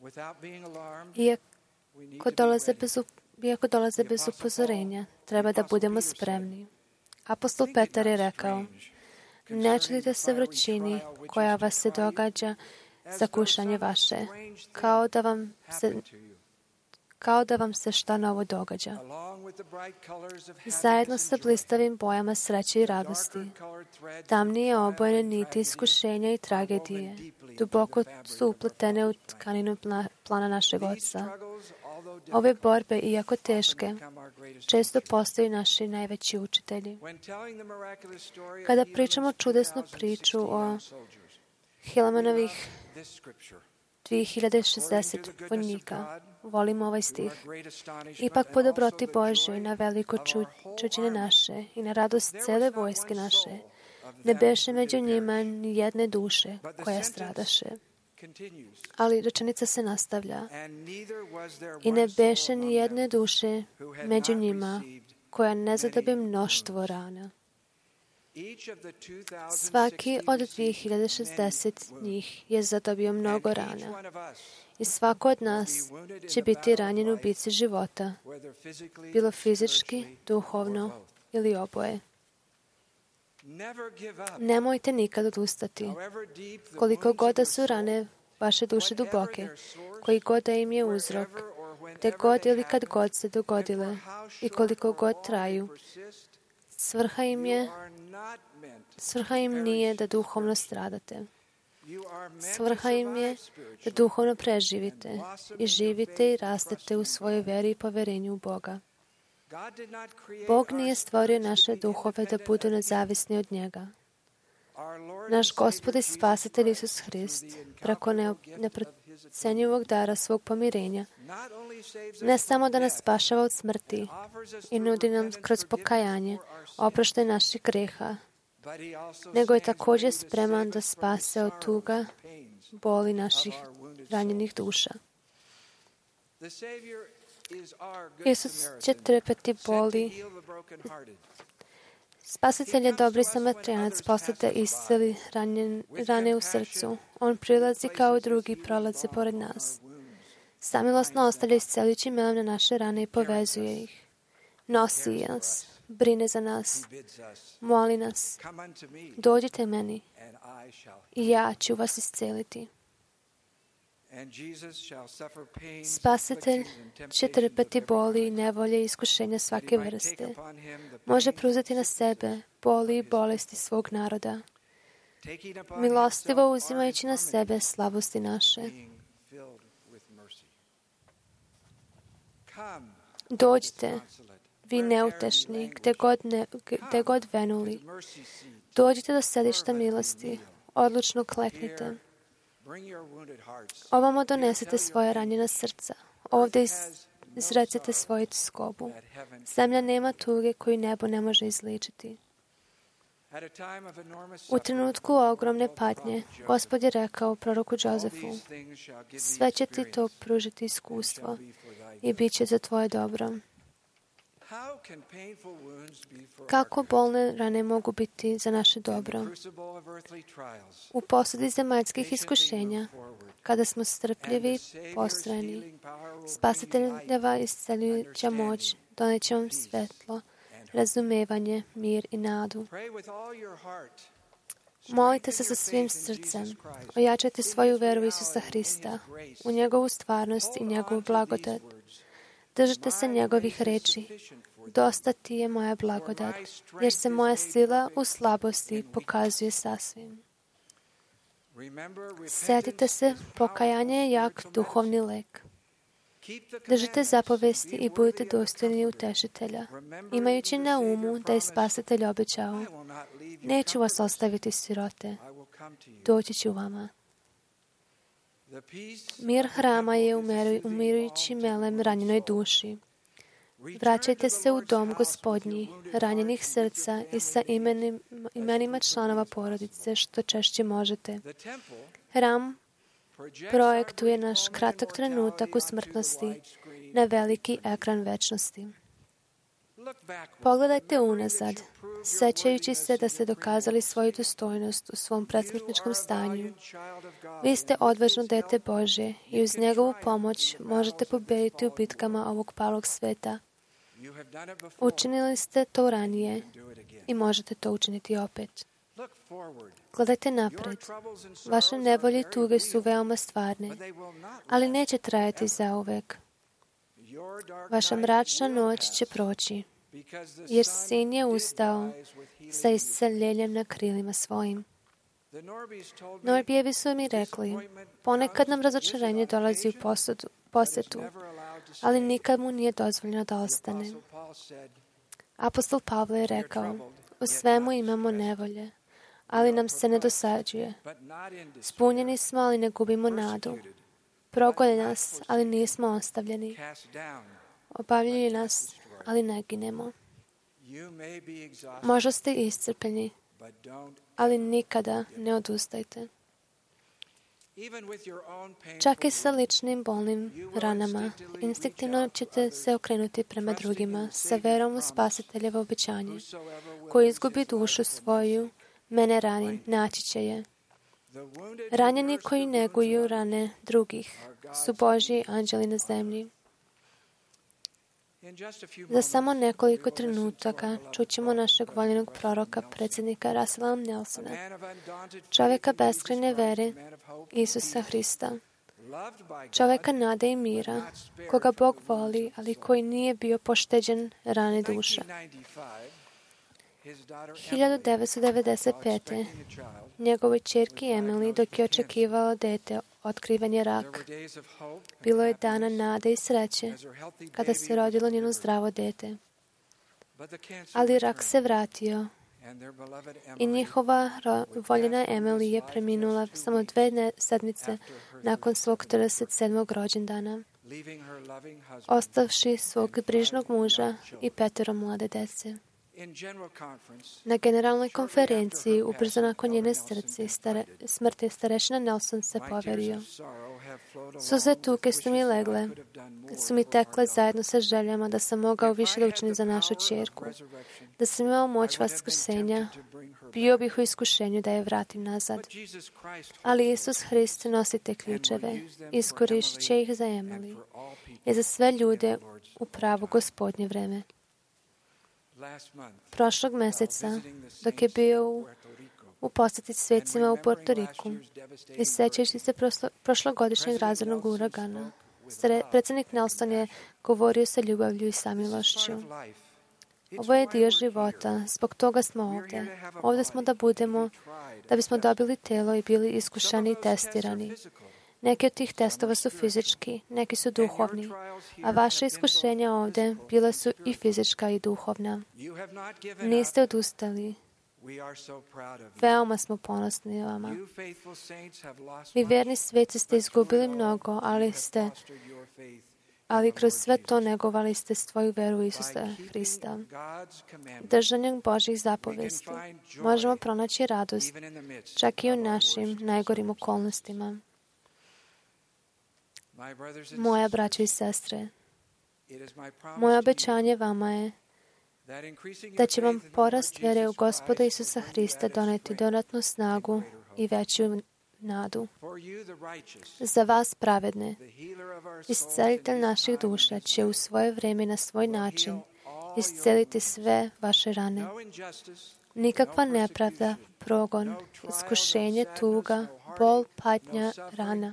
Iako dolaze bez upozorenja, treba da budemo spremni. Apostol Petar je rekao: ne čudite se vrućini koja vas se događa za kušanje vaše, kao da vam se šta novo događa. Zajedno sa blistavim bojama sreće i radosti, tamnije obojene niti iskušenja i tragedije, duboko su upletene u tkaninu plana našeg Oca. Ove borbe, iako teške, često postaju naši najveći učitelji. Kada pričamo čudesnu priču o Hilamanovih 2060 vojnika, volim ovaj stih. Ipak po dobroti Božjoj na veliko čuđenje naše i na radost cele vojske naše, ne beše među njima ni jedne duše koja stradaše. Ali rečenica se nastavlja. I ne beše ni jedne duše među njima koja ne zadobi mnoštvo rana. Svaki od 2060 njih je zadobio mnogo rana. I svako od nas će biti ranjen u bici života, bilo fizički, duhovno ili oboje. Nemojte nikad odustati. Koliko god da su rane vaše duše duboke, koji god da im je uzrok, gde god ili kad god se dogodile i koliko god traju, svrha im nije da duhovno stradate. Svrha im je da duhovno preživite i živite i rastete u svojoj veri i poverenju u Boga. Bog nije stvorio naše duhove da budu nezavisni od njega. Naš Gospod i Spasitelj Isus Hrist, preko neprocenjivog dara svog pomirenja, ne samo da nas spašava od smrti i nudi nam kroz pokajanje oproštaj naših greha, nego je također spreman da spase od tuga, boli naših ranjenih duša. Isus će trpeti boli. Spasitelj je dobri Samarijanac, poslat da isceli rane u srcu. On prilazi kao drugi prolaze pored nas. Samilosno ostavlja isceljujući melem na naše rane i povezuje ih. Nosi nas, brine za nas, moli nas. Dođite meni i ja ću vas isceliti. Spasitelj će trpeti boli i nevolje i iskušenja svake vrste. Može preuzeti na sebe boli i bolesti svog naroda, milostivo uzimajući na sebe slabosti naše. Dođite, vi neutešni, gde god venuli. Dođite do sedišta milosti, odlučno kleknite. Ovamo donesete svoje ranjena srca. Ovdje izrecite svoju tskobu. Zemlja nema tuge koju nebo ne može izličiti. U trenutku ogromne patnje, Gospod je rekao proroku Jozefu: sve će ti to pružiti iskustvo i bit će za tvoje dobro. Kako bolne rane mogu biti za naše dobro? U posudi zemaljskih iskušenja, kada smo strpljivi i postrajni, Spasiteljeva isceljujuća moć doneće vam svetlo, razumevanje, mir i nadu. Molite se sa svim srcem. Ojačajte svoju veru u Isusa Hrista, u njegovu stvarnost i njegovu blagodat. Držite se njegovih reči. Dosta ti je moja blagodat, jer se moja sila u slabosti pokazuje sasvim. Sjetite se, pokajanje je jak duhovni lek. Držite zapovesti i budite dostojni utešitelja, imajući na umu da je Spasitelj obećao: neću vas ostaviti sirote, doći ću vama. Mir hrama je umirujući melem ranjenoj duši. Vraćajte se u dom Gospodnji, ranjenih srca i sa imenima članova porodice što češće možete. Hram projektuje naš kratak trenutak u smrtnosti na veliki ekran večnosti. Pogledajte unazad, sećajući se da ste dokazali svoju dostojnost u svom predsmrtničkom stanju. Vi ste odvažno dete Božje i uz njegovu pomoć možete pobediti u bitkama ovog palog sveta. Učinili ste to ranije i možete to učiniti opet. Gledajte napred. Vaše nevolje i tuge su veoma stvarne, ali neće trajati zauvek. Vaša mračna noć će proći, jer Sin je ustao sa isceljenjem na krilima svojim. Norbijevi su mi rekli, ponekad nam razočarenje dolazi u posjetu, ali nikad mu nije dozvoljeno da ostane. Apostol Pavle je rekao, u svemu imamo nevolje, ali nam se ne dosađuje. Spunjeni smo, ali ne gubimo nadu. Progone nas, ali nismo ostavljeni. Obavljaju nas, ali ne ginemo. Možda ste iscrpljeni, ali nikada ne odustajte. Čak i sa ličnim bolnim ranama, instinktivno ćete se okrenuti prema drugima sa verom u Spasiteljevo obećanje. Ko izgubi dušu svoju, mene rani, naći će je. Ranjeni koji neguju rane drugih su Božji anđeli na zemlji. Za samo nekoliko trenutaka čućemo našeg voljenog proroka, predsjednika Russella Nelsona, čovjeka beskrajne vere, Isusa Hrista, čovjeka nade i mira, koga Bog voli, ali koji nije bio pošteđen rane duša. 1995. njegovoj ćerki Emily, dok je očekivao dete, otkriven je rak. Bilo je dana nade i sreće kada se rodilo njeno zdravo dete. Ali rak se vratio i njihova voljena Emily je preminula samo 2 sedmice nakon svog 37. rođendana, ostavši svog brižnog muža i 5 mlade dece. Na generalnoj konferenciji, ubrzo nakon njene smrti, starešina Nelson se poverio. Suze tuge su mi legle, kad su mi tekle zajedno sa željama da sam mogao više da učinim za našu ćerku, da sam imao moć vaskrsenja, bio bih u iskušenju da je vratim nazad. Ali Isus Hrist nosi te ključeve, iskorištit će ih za Emily i za sve ljude u pravo Gospodnje vreme. Prošlog meseca, dok je bio u posjeti svecima u Puerto Riku i sećajući se prošlogodišnjeg razornog uragana, predsjednik Nelson je govorio sa ljubavlju i samilošću. Ovo je dio života, zbog toga smo ovdje. Ovdje smo da bismo dobili telo i bili iskušani i testirani. Neki od tih testova su fizički, neki su duhovni, a vaše iskušenja ovdje bila su i fizička i duhovna. Niste odustali. Veoma smo ponosni vama. Vi vjerni sveci ste izgubili mnogo, ali kroz sve to negovali ste svoju veru u Isusa Hrista. Držanjem Božjih zapovesti možemo pronaći radost, čak i u našim najgorim okolnostima. Moja braćo i sestre, moje obećanje vama je da će vam porast vere u Gospoda Isusa Hrista doneti dodatnu snagu i veću nadu. Za vas pravedne, iscelitelj naših duša će u svoje vrijeme na svoj način isceliti sve vaše rane. nikakva nepravda, progon, iskušenje, tuga, bol, patnja, rana.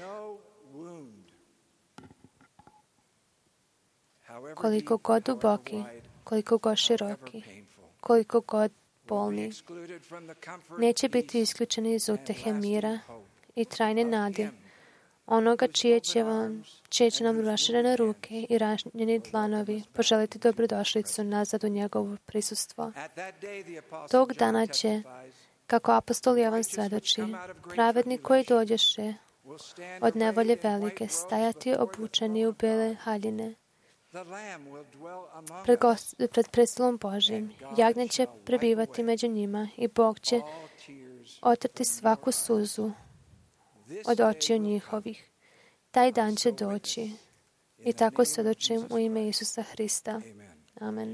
Koliko god duboki, koliko god široki, koliko god bolni, neće biti isključeni iz utehe mira i trajne nade, onoga čije će nam raširene ruke i ranjeni dlanovi poželiti dobrodošlicu nazad u njegovo prisustvo. Tog dana će, kako apostol Jovan svedoči, pravednik koji dođeše od nevolje velike stajati obučeni u bele haljine pred prestolom Božim. Jagnje će prebivati među njima i Bog će otrti svaku suzu od očiju njihovih. Taj dan će doći. I tako svedočim u ime Isusa Hrista. Amen.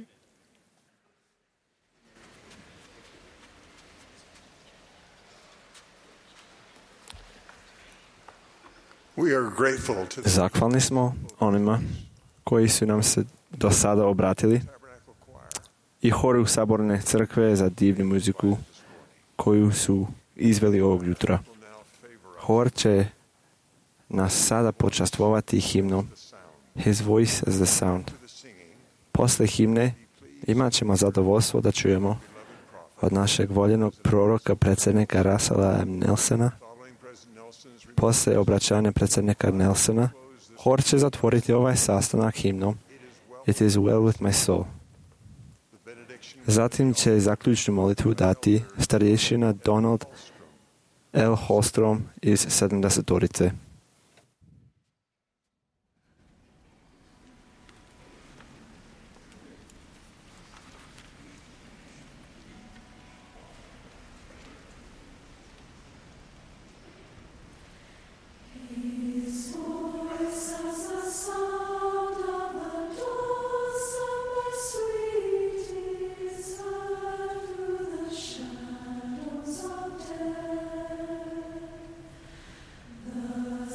Zahvalni smo onima koji su nam se do sada obratili i horu Saborne crkve za divnu muziku koju su izveli ovog jutra. Hor će nas sada počastvovati himnom His Voice as the Sound. Posle himne imat ćemo zadovoljstvo da čujemo od našeg voljenog proroka, predsjednika Russella M. Nelsona. Posle obraćanja predsjednika Nelsona, hor će zatvoriti ovaj sastanak himnom It is well with my soul. Zatim će zaključnu molitvu dati starješina Donald L. Holstrom iz 70-torice. The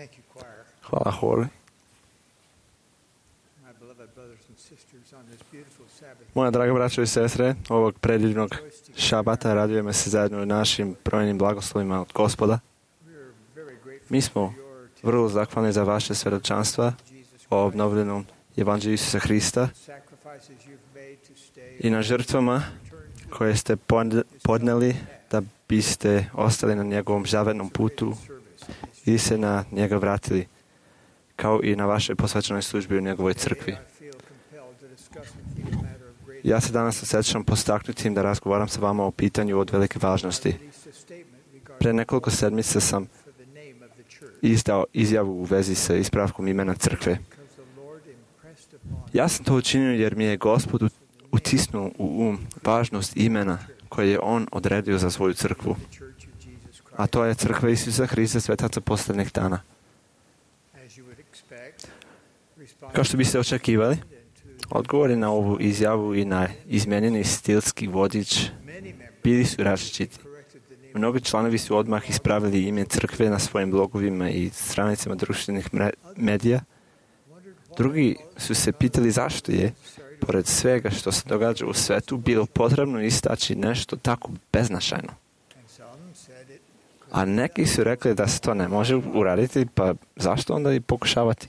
Hvala hori. Moja draga braćo i sestre, ovog predivnog šabata radujemo se zajedno u našim brojnim blagoslovima od Gospoda. Mi smo vrlo zahvalni za vaše svjedočanstva o obnovljenom Evanđelju Isusa Hrista i na žrtvama koje ste podneli da biste ostali na njegovom žavenom putu i se na njega vratili, kao i na vašoj posvećenoj službi u njegovoj crkvi. Ja se danas osjećam postaknutim da razgovaram sa vama o pitanju od velike važnosti. Pre nekoliko sedmica sam izdao izjavu u vezi sa ispravkom imena crkve. Ja sam to učinio jer mi je Gospod utisnuo u važnost imena koje je On odredio za svoju crkvu. A to je crkva Isusa Hrista, svetaca posljednjih dana. Kao što biste očekivali, odgovori na ovu izjavu i na izmijenjeni stilski vodič bili su različiti. Mnogi članovi su odmah ispravili ime crkve na svojim blogovima i stranicama društvenih medija. Drugi su se pitali zašto je, pored svega što se događa u svetu, bilo potrebno istaći nešto tako beznačajno. A neki su rekli da se to ne može uraditi, pa zašto onda i pokušavati?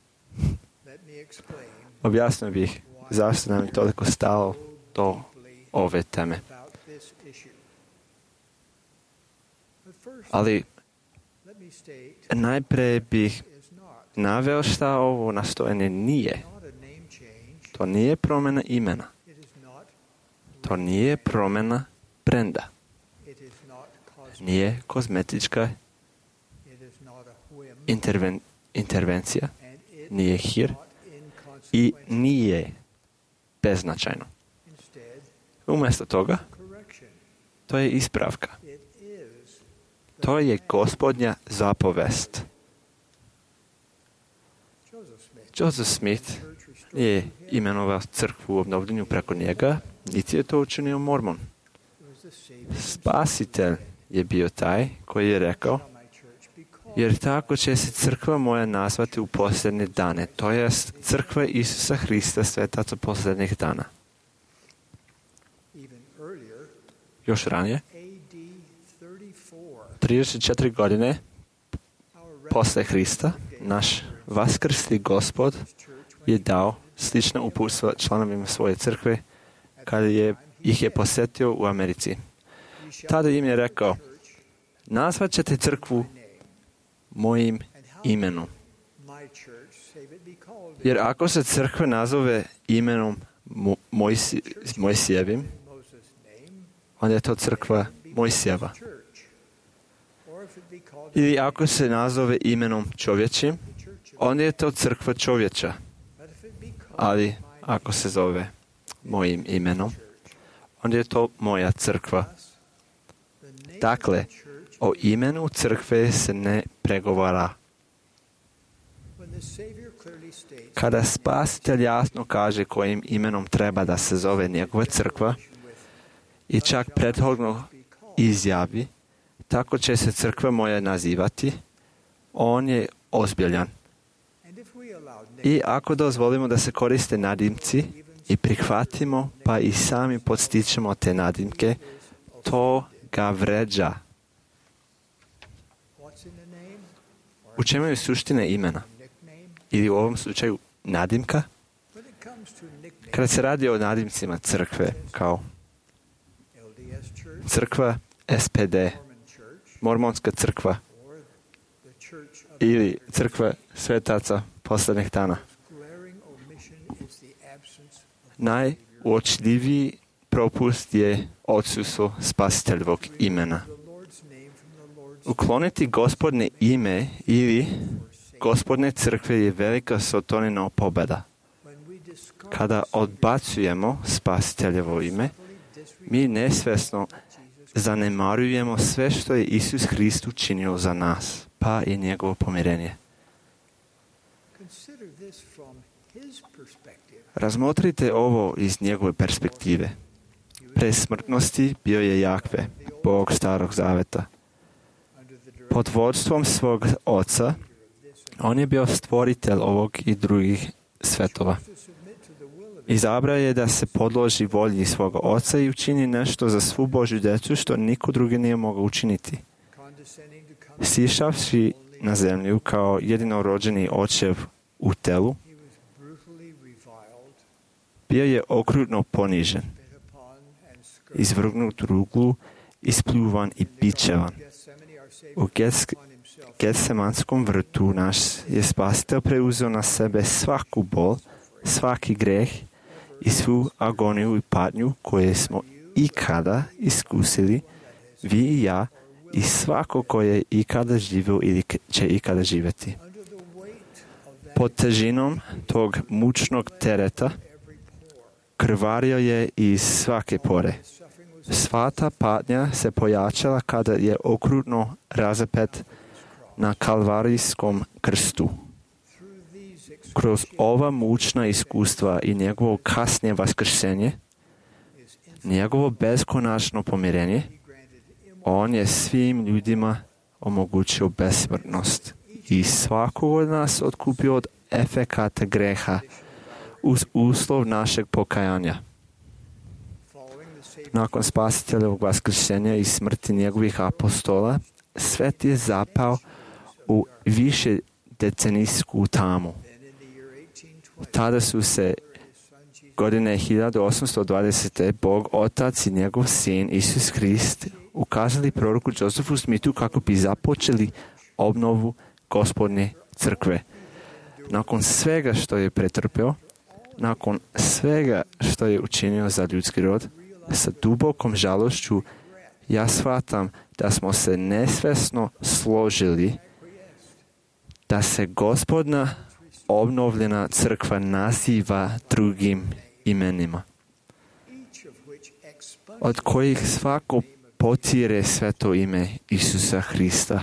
Objasnio bih zašto nam je toliko stalo do ove teme. Ali najprije bih naveo šta ovo nastojanje nije. To nije promjena imena. To nije promjena brenda. Nije kozmetička intervencija. Nije hir. I nije beznačajno. Umjesto toga, to je ispravka. To je Gospodnja zapovest. Joseph Smith je imenovao crkvu u obnovljenju preko njega, niti je to učinio Mormon. Spasitelj je bio taj koji je rekao, jer tako će se crkva moja nazvati u posljednje dane, to jest crkva Isusa Hrista, svetaca posljednjih dana. Još ranije, 34 godine posle Hrista, naš vaskrsli Gospod je dao slična uputstva članovima svoje crkve kada ih je posjetio u Americi. Tada im je rekao, nazvat ćete crkvu mojim imenom. Jer ako se crkva nazove imenom Mojsijevim, onda je to crkva Mojsijeva. Ili ako se nazove imenom čovječim, onda je to crkva čovječa. Ali ako se zove mojim imenom, onda je to moja crkva. Dakle, o imenu crkve se ne pregovara. Kada Spasitelj jasno kaže kojim imenom treba da se zove njegova crkva i čak prethodno izjavi, tako će se crkva moja nazivati, on je ozbiljan. I ako dozvolimo da se koriste nadimci i prihvatimo pa i sami podstičemo te nadimke, to ga vređa. U čemu je suština imena? Ili u ovom slučaju nadimka? Kada se radi o nadimcima crkve, kao crkva SPD, mormonska crkva ili crkva svetaca posljednjih dana, najuočljiviji propust je odsustvo Spasiteljevog imena. Ukloniti Gospodne ime ili Gospodne crkve je velika Sotonina pobjeda. Kada odbacujemo Spasiteljevo ime, mi nesvjesno zanemarujemo sve što je Isus Hrist učinio za nas, pa i njegovo pomirenje. Razmotrite ovo iz njegove perspektive. Pre smrtnosti bio je Jahve, Bog Starog Zaveta. Pod vodstvom svog oca On je bio stvoritelj ovog i drugih svetova. Izabrao je da se podloži volji svoga oca i učini nešto za svu Božju djecu što niko drugi nije mogao učiniti. Sišavši na zemlju kao jedinorođeni očev u telu, bio je okrutno ponižen, izvrgnut ruglu, ispljuvan i bičevan. U Getsemanskom vrtu naš je Spasitelj preuzeo na sebe svaku bol, svaki greh i svu agoniju i patnju koje smo ikada iskusili, vi i ja, i svako koje je ikada živio ili će ikada živjeti. Pod težinom tog mučnog tereta krvario je iz svake pore. Sva ta patnja se pojačala kada je okrutno razapet na kalvarijskom krstu. Kroz ova mučna iskustva i njegovo kasnije vaskrsenje, njegovo beskonačno pomirenje, on je svim ljudima omogućio besmrtnost i svakog od nas otkupio od efekata greha uz uslov našeg pokajanja. Nakon Spasiteljevog vaskrsenja i smrti njegovih apostola, svet je zapao u više decenijsku tamu. Tada su se godine 1820. Bog Otac i njegov Sin Isus Krist ukazali proroku Josefu Smithu kako bi započeli obnovu Gospodnje crkve. Nakon svega što je pretrpio, nakon svega što je učinio za ljudski rod, sa dubokom žalošću ja shvatam da smo se nesvjesno složili da se Gospodna obnovljena crkva naziva drugim imenima, od kojih svako potire sveto ime Isusa Hrista.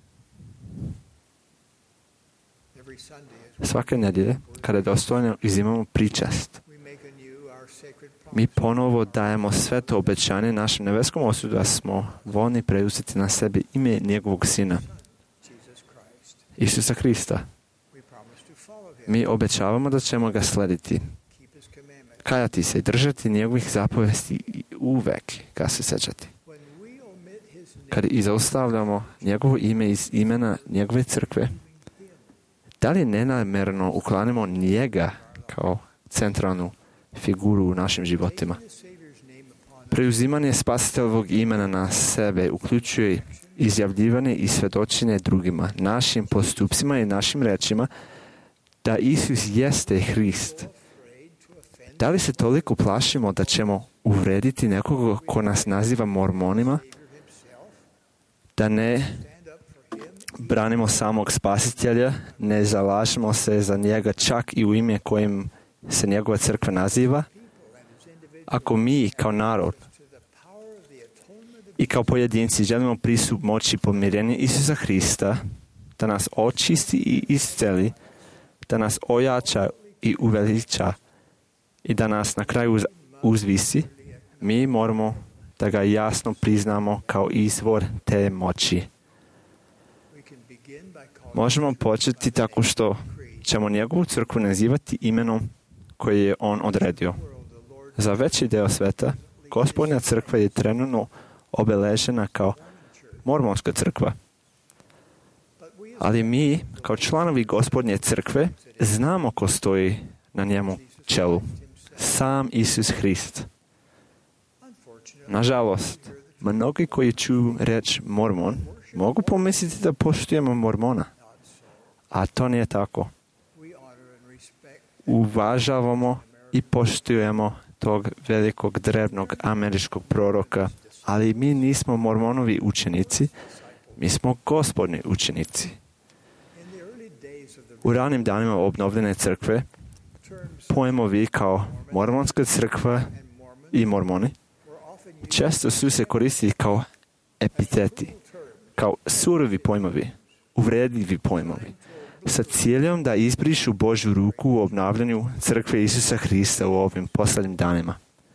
Svake nedjelje, kada dostojno izimamo pričast, mi ponovo dajemo sveto obećanje našem nebeskom ocu da smo voljni preuzeti na sebe ime njegovog Sina, Isusa Hrista. Mi obećavamo da ćemo ga slediti, kajati se i držati njegovih zapovesti i uvek ga se sjećati. Kad izostavljamo njegovo ime iz imena njegove crkve, da li nenamjerno uklanimo njega kao centralnu figuru u našim životima? Preuzimanje Spasiteljevog imena na sebe uključuje izjavljivanje i svjedočenje drugima, našim postupcima i našim rečima da Isus jeste Hrist. Da li se toliko plašimo da ćemo uvrediti nekoga ko nas naziva mormonima, da ne branimo samog Spasitelja, ne zalažemo se za njega čak i u ime kojim se njegova crkva naziva? Ako mi kao narod i kao pojedinci želimo pristup moći pomirenja Isusa Hrista, da nas očisti i isceli, da nas ojača i uveliča i da nas na kraju uzvisi, mi moramo da ga jasno priznamo kao izvor te moći. Možemo početi tako što ćemo njegovu crkvu nazivati imenom koje je on odredio. Za veći deo sveta, Gospodnja crkva je trenutno obeležena kao mormonska crkva. Ali mi, kao članovi Gospodnje crkve, znamo ko stoji na njemu čelu. Sam Isus Hrist. Nažalost, mnogi koji čuju reč mormon mogu pomisliti da poštujemo mormona. A to nije tako. Uvažavamo i poštujemo tog velikog drevnog američkog proroka, ali mi nismo mormonovi učenici, mi smo Gospodni učenici. U ranim danima obnovljene crkve, pojmovi kao mormonska crkva i mormoni često su se koristili kao epiteti, kao surovi pojmovi, uvredljivi pojmovi, sa ciljem da izbrišu Božju ruku u obnavljanju crkve Isusa Hrista u ovim posljednjim danima.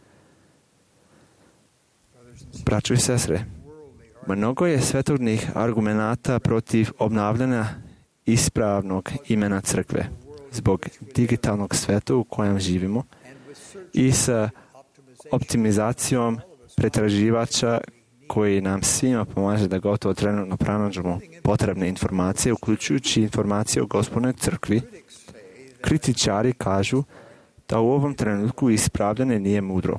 Braćo i sestre, mnogo je svetovnih argumenata protiv obnavljanja ispravnog imena crkve. Zbog digitalnog sveta u kojem živimo i sa optimizacijom pretraživača koji nam svima pomaže da gotovo trenutno pronađemo potrebne informacije, uključujući informacije o Gospodnoj crkvi, kritičari kažu da u ovom trenutku ispravljanje nije mudro.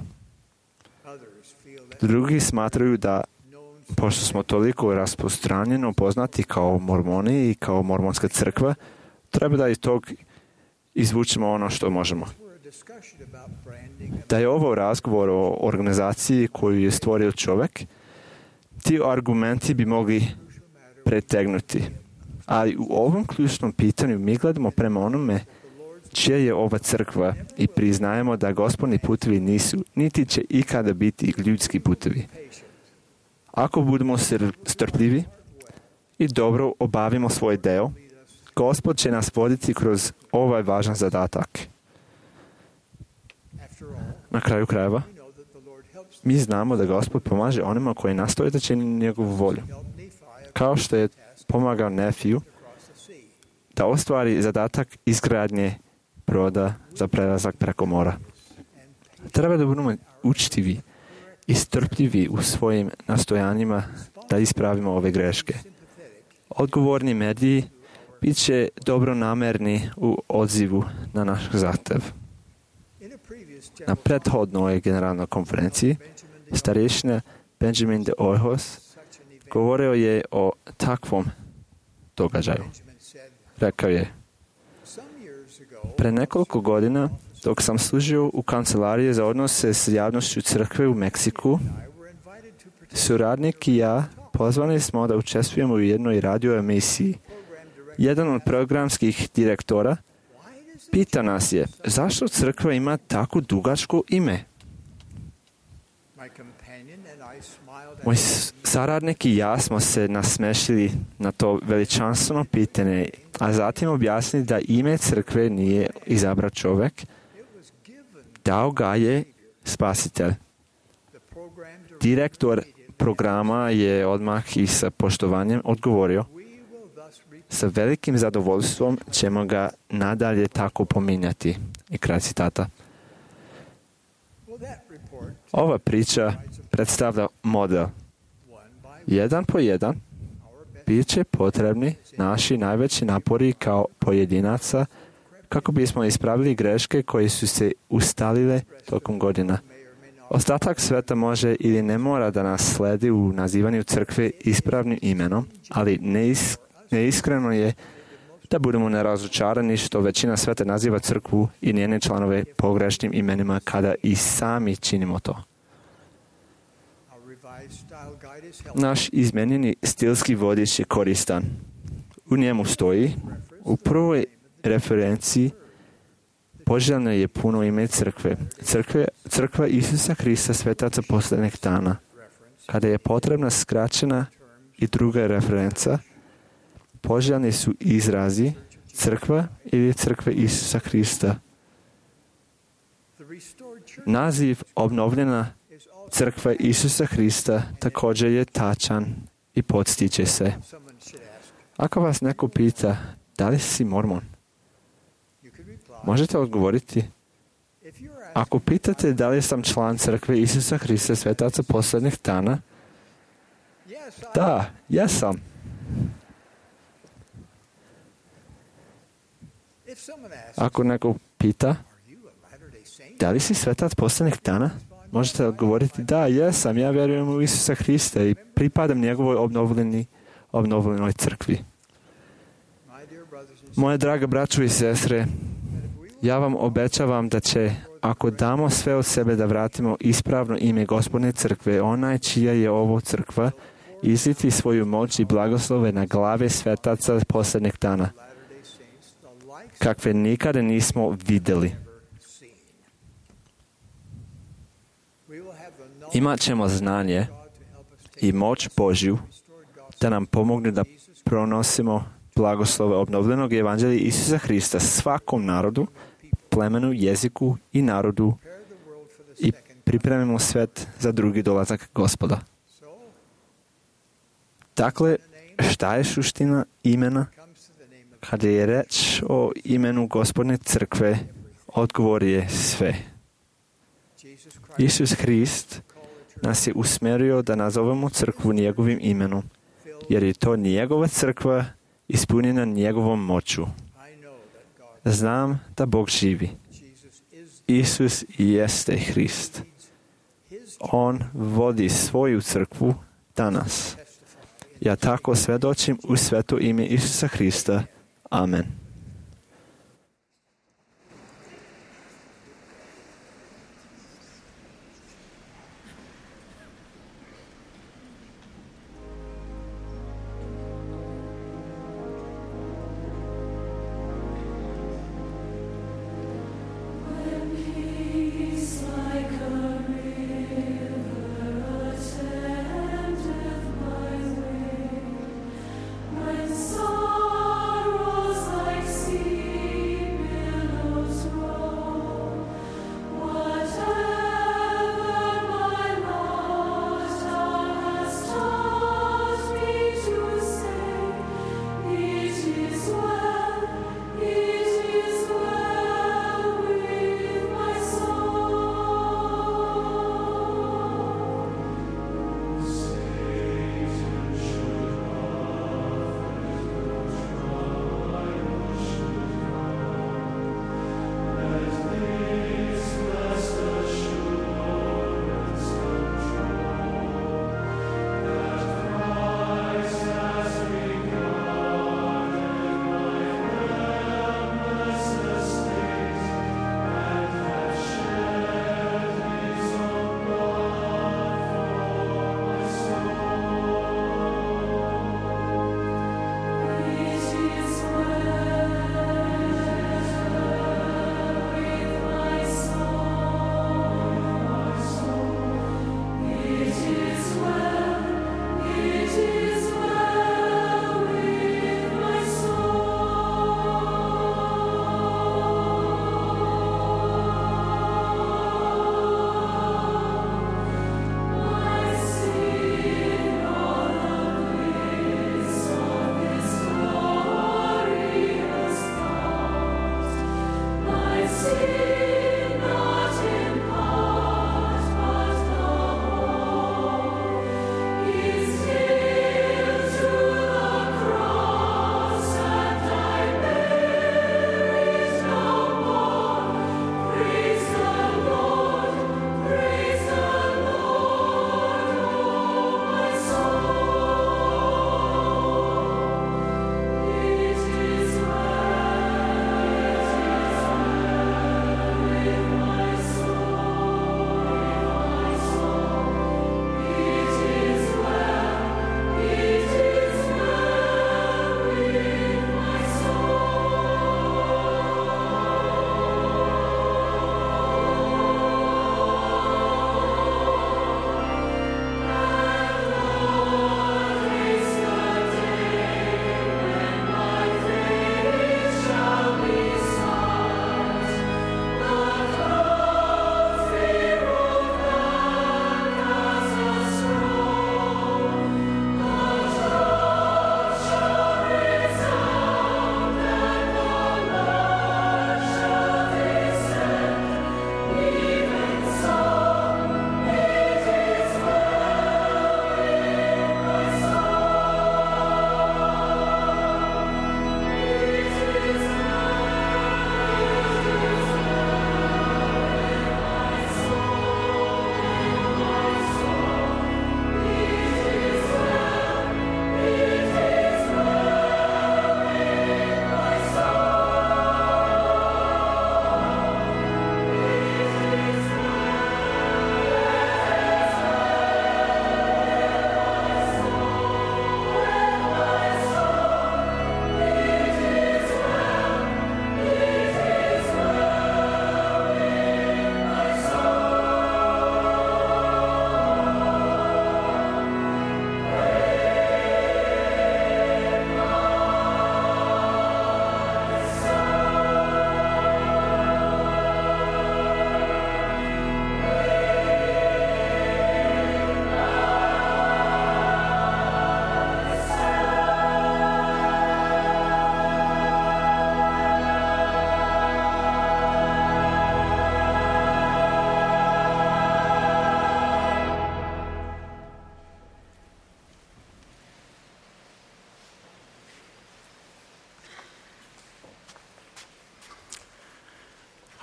Drugi smatraju da, pošto smo toliko rasprostranjeno poznati kao mormoni i kao mormonska crkva, treba da iz tog izvučemo ono što možemo. Da je ovo razgovor o organizaciji koju je stvorio čovjek, ti argumenti bi mogli pretegnuti. Ali u ovom ključnom pitanju mi gledamo prema onome čija je ova crkva i priznajemo da Gospodni putevi nisu, niti će ikada biti ljudski putevi. Ako budemo strpljivi i dobro obavimo svoj deo, Gospod će nas voditi kroz ovaj važan zadatak. Na kraju krajeva, mi znamo da Gospod pomaže onima koji nastoje da čini njegovu volju. Kao što je pomagao Nefiju da ostvari zadatak izgradnje broda za prelazak preko mora. Treba da budemo učtivi i strpljivi u svojim nastojanjima da ispravimo ove greške. Odgovorni mediji bit će dobronamerni u odzivu na naš zahtev. Na prethodnoj generalnoj konferenciji starješina Benjamin de Ojhos govorio je o takvom događaju. Rekao je: pre nekoliko godina, dok sam služio u kancelariji za odnose s javnošću crkve u Meksiku, suradnik i ja pozvani smo da učestvujemo u jednoj radio emisiji. Jedan od programskih direktora pita nas je: zašto crkva ima tako dugačko ime? Moj saradnik i ja smo se nasmešili na to veličanstveno pitanje, a zatim objasnili da ime crkve nije izabrao čovjek, dao ga je Spasitelj. Direktor programa je odmah i sa poštovanjem odgovorio: sa velikim zadovoljstvom ćemo ga nadalje tako pominjati. I kraj citata. Ova priča predstavlja model. Jedan po jedan bit će potrebni naši najveći napori kao pojedinaca kako bismo ispravili greške koje su se ustalile tokom godina. Ostatak sveta može ili ne mora da nas sledi u nazivanju crkve ispravnim imenom, ali neiskreno je da budemo nerazočarani što većina sveta naziva crkvu i njene članove pogrešnim imenima kada i sami činimo to. Naš izmenjeni stilski vodič je koristan. U njemu stoji: u prvoj referenciji poželjno je puno ime crkve. Crkva Isusa Hrista svetaca posljednjeg dana. Kada je potrebna skraćena i druga referenca, poželjni su izrazi crkva ili crkve Isusa Hrista. Naziv obnovljena crkva Isusa Hrista također je tačan i podstiče se. Ako vas neko pita da li si mormon, možete odgovoriti: ako pitate da li sam član crkve Isusa Hrista svetaca posljednjeg dana, da, jesam. Ako neko pita da li si svetac posljednjeg dana, možete odgovoriti: da, jesam, ja vjerujem u Isusa Hrista i pripadam njegovoj obnovljenoj crkvi. Moje draga braćo i sestre, ja vam obećavam da će, ako damo sve od sebe da vratimo ispravno ime Gospodne crkve, onaj čija je ovo crkva, izliti svoju moć i blagoslove na glave svetaca posljednjeg dana, kakve nikada nismo vidjeli. Imat ćemo znanje i moć Božju da nam pomogne da pronosimo blagoslove obnovljenog evanđelja Isusa Hrista svakom narodu, plemenu, jeziku i narodu i pripremimo svet za drugi dolazak Gospoda. Dakle, šta je suština imena? Kada je reč o imenu Gospodne crkve, odgovor je sve. Isus Hrist nas je usmjerio da nazovemo crkvu njegovim imenom, jer je to njegova crkva ispunjena njegovom moću. Znam da Bog živi. Isus jeste Hrist. On vodi svoju crkvu danas. Ja tako svjedočim u sveto ime Isusa Hrista. Amen. Sorrows like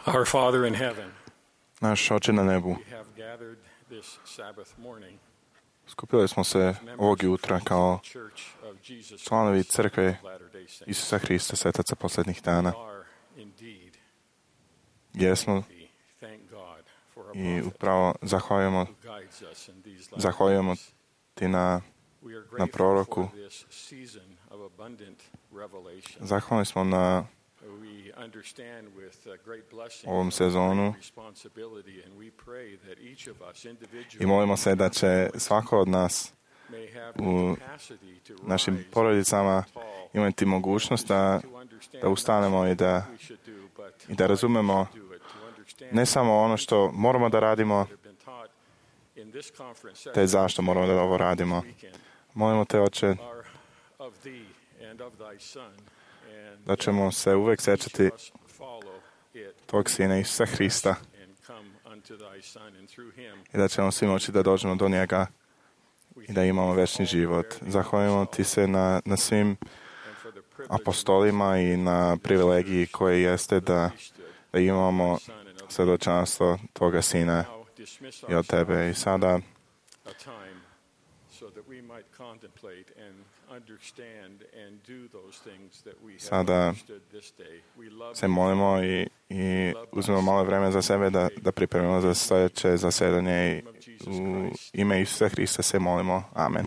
Our Father in heaven, Naš Oče na nebu, we have gathered this Sabbath morning skupili smo se ovog jutra kao Church of Jesus članovi Christ crkve of Latter-day Saints. Isusa Hrista, svetaca posljednjih dana. Are indeed Jesmo worthy. Thank God for a i prophet upravo zahvaljujemo who guides us in these latter Zahvaljujemo days. ti na We are na grateful proroku. for this season of abundant revelation. Zahvalni smo na We understand with great blessing ovom sezonu responsibility, and we pray that each of us i individually molimo se da će svako od nas may have u the capacity to našim rise porodicama tall, imati mogućnost da ustanemo i da we should do, but i da razumemo do it, to understand ne samo ono što moramo da radimo, that have been taught in this conference te zašto moramo da ovo radimo. weekend Molimo te, Oče, are of thee and of thy son, and da ćemo se uvek sećati us follow it tvog Sina Isusa Hrista and come unto thy son, and through him i da ćemo svi moći da dođemo do njega i da imamo večni život. Zahvaljujemo ti se na svim and for the privilege apostolima i na privilegiji koje jeste da imamo svedočanstvo tvoga Sina now dismiss i od tebe. I sada a time so that we might contemplate and understand and do those things that we have Sada understood this day. We love se you. molimo i uzmemo malo vreme za sebe da pripremimo za sljedeće zasedanje i u ime Isusa Hrista se molimo. Amen.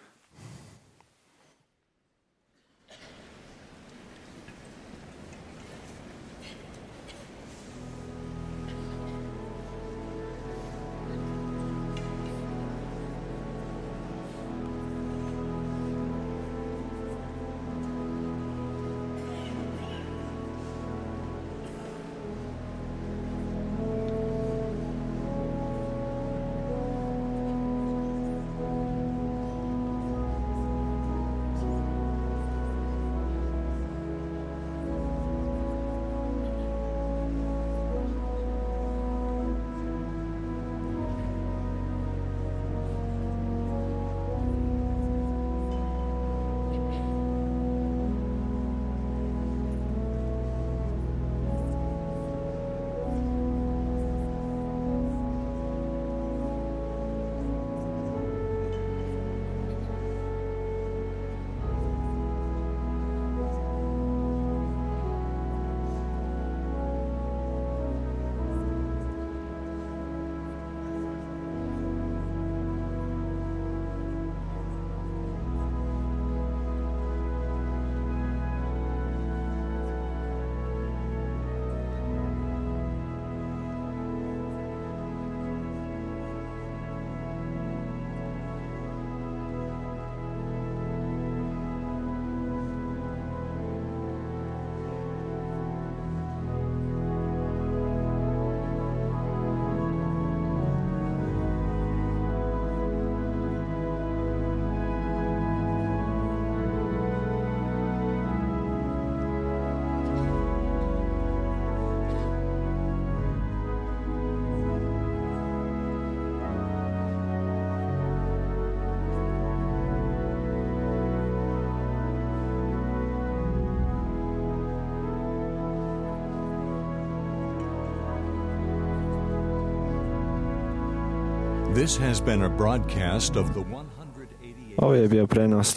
This has been a broadcast of the 188th Ovo je bio prenos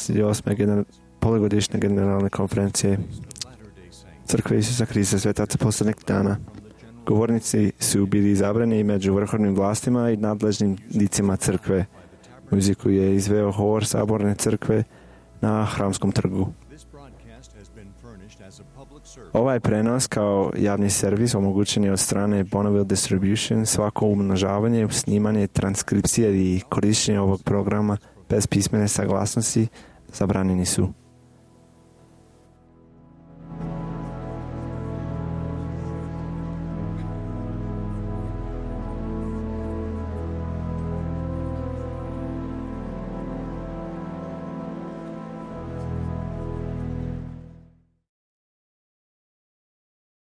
188. polugodišnje generalne konferencije Latter-day Saints. Crkve Isusa Hrista, svetaca posljednjeg dana. Govornici su bili izabrani među vrhovnim vlastima i nadležnim licima crkve. Muziku je izveo hor saborne crkve na Hramskom trgu. This broadcast has been furnished as a public service. Ovaj prenos kao javni servis omogućen je od strane Bonneville Distribution. Svako umnožavanje, snimanje, transkripcije i korištenje ovog programa bez pismene saglasnosti zabranjeni su.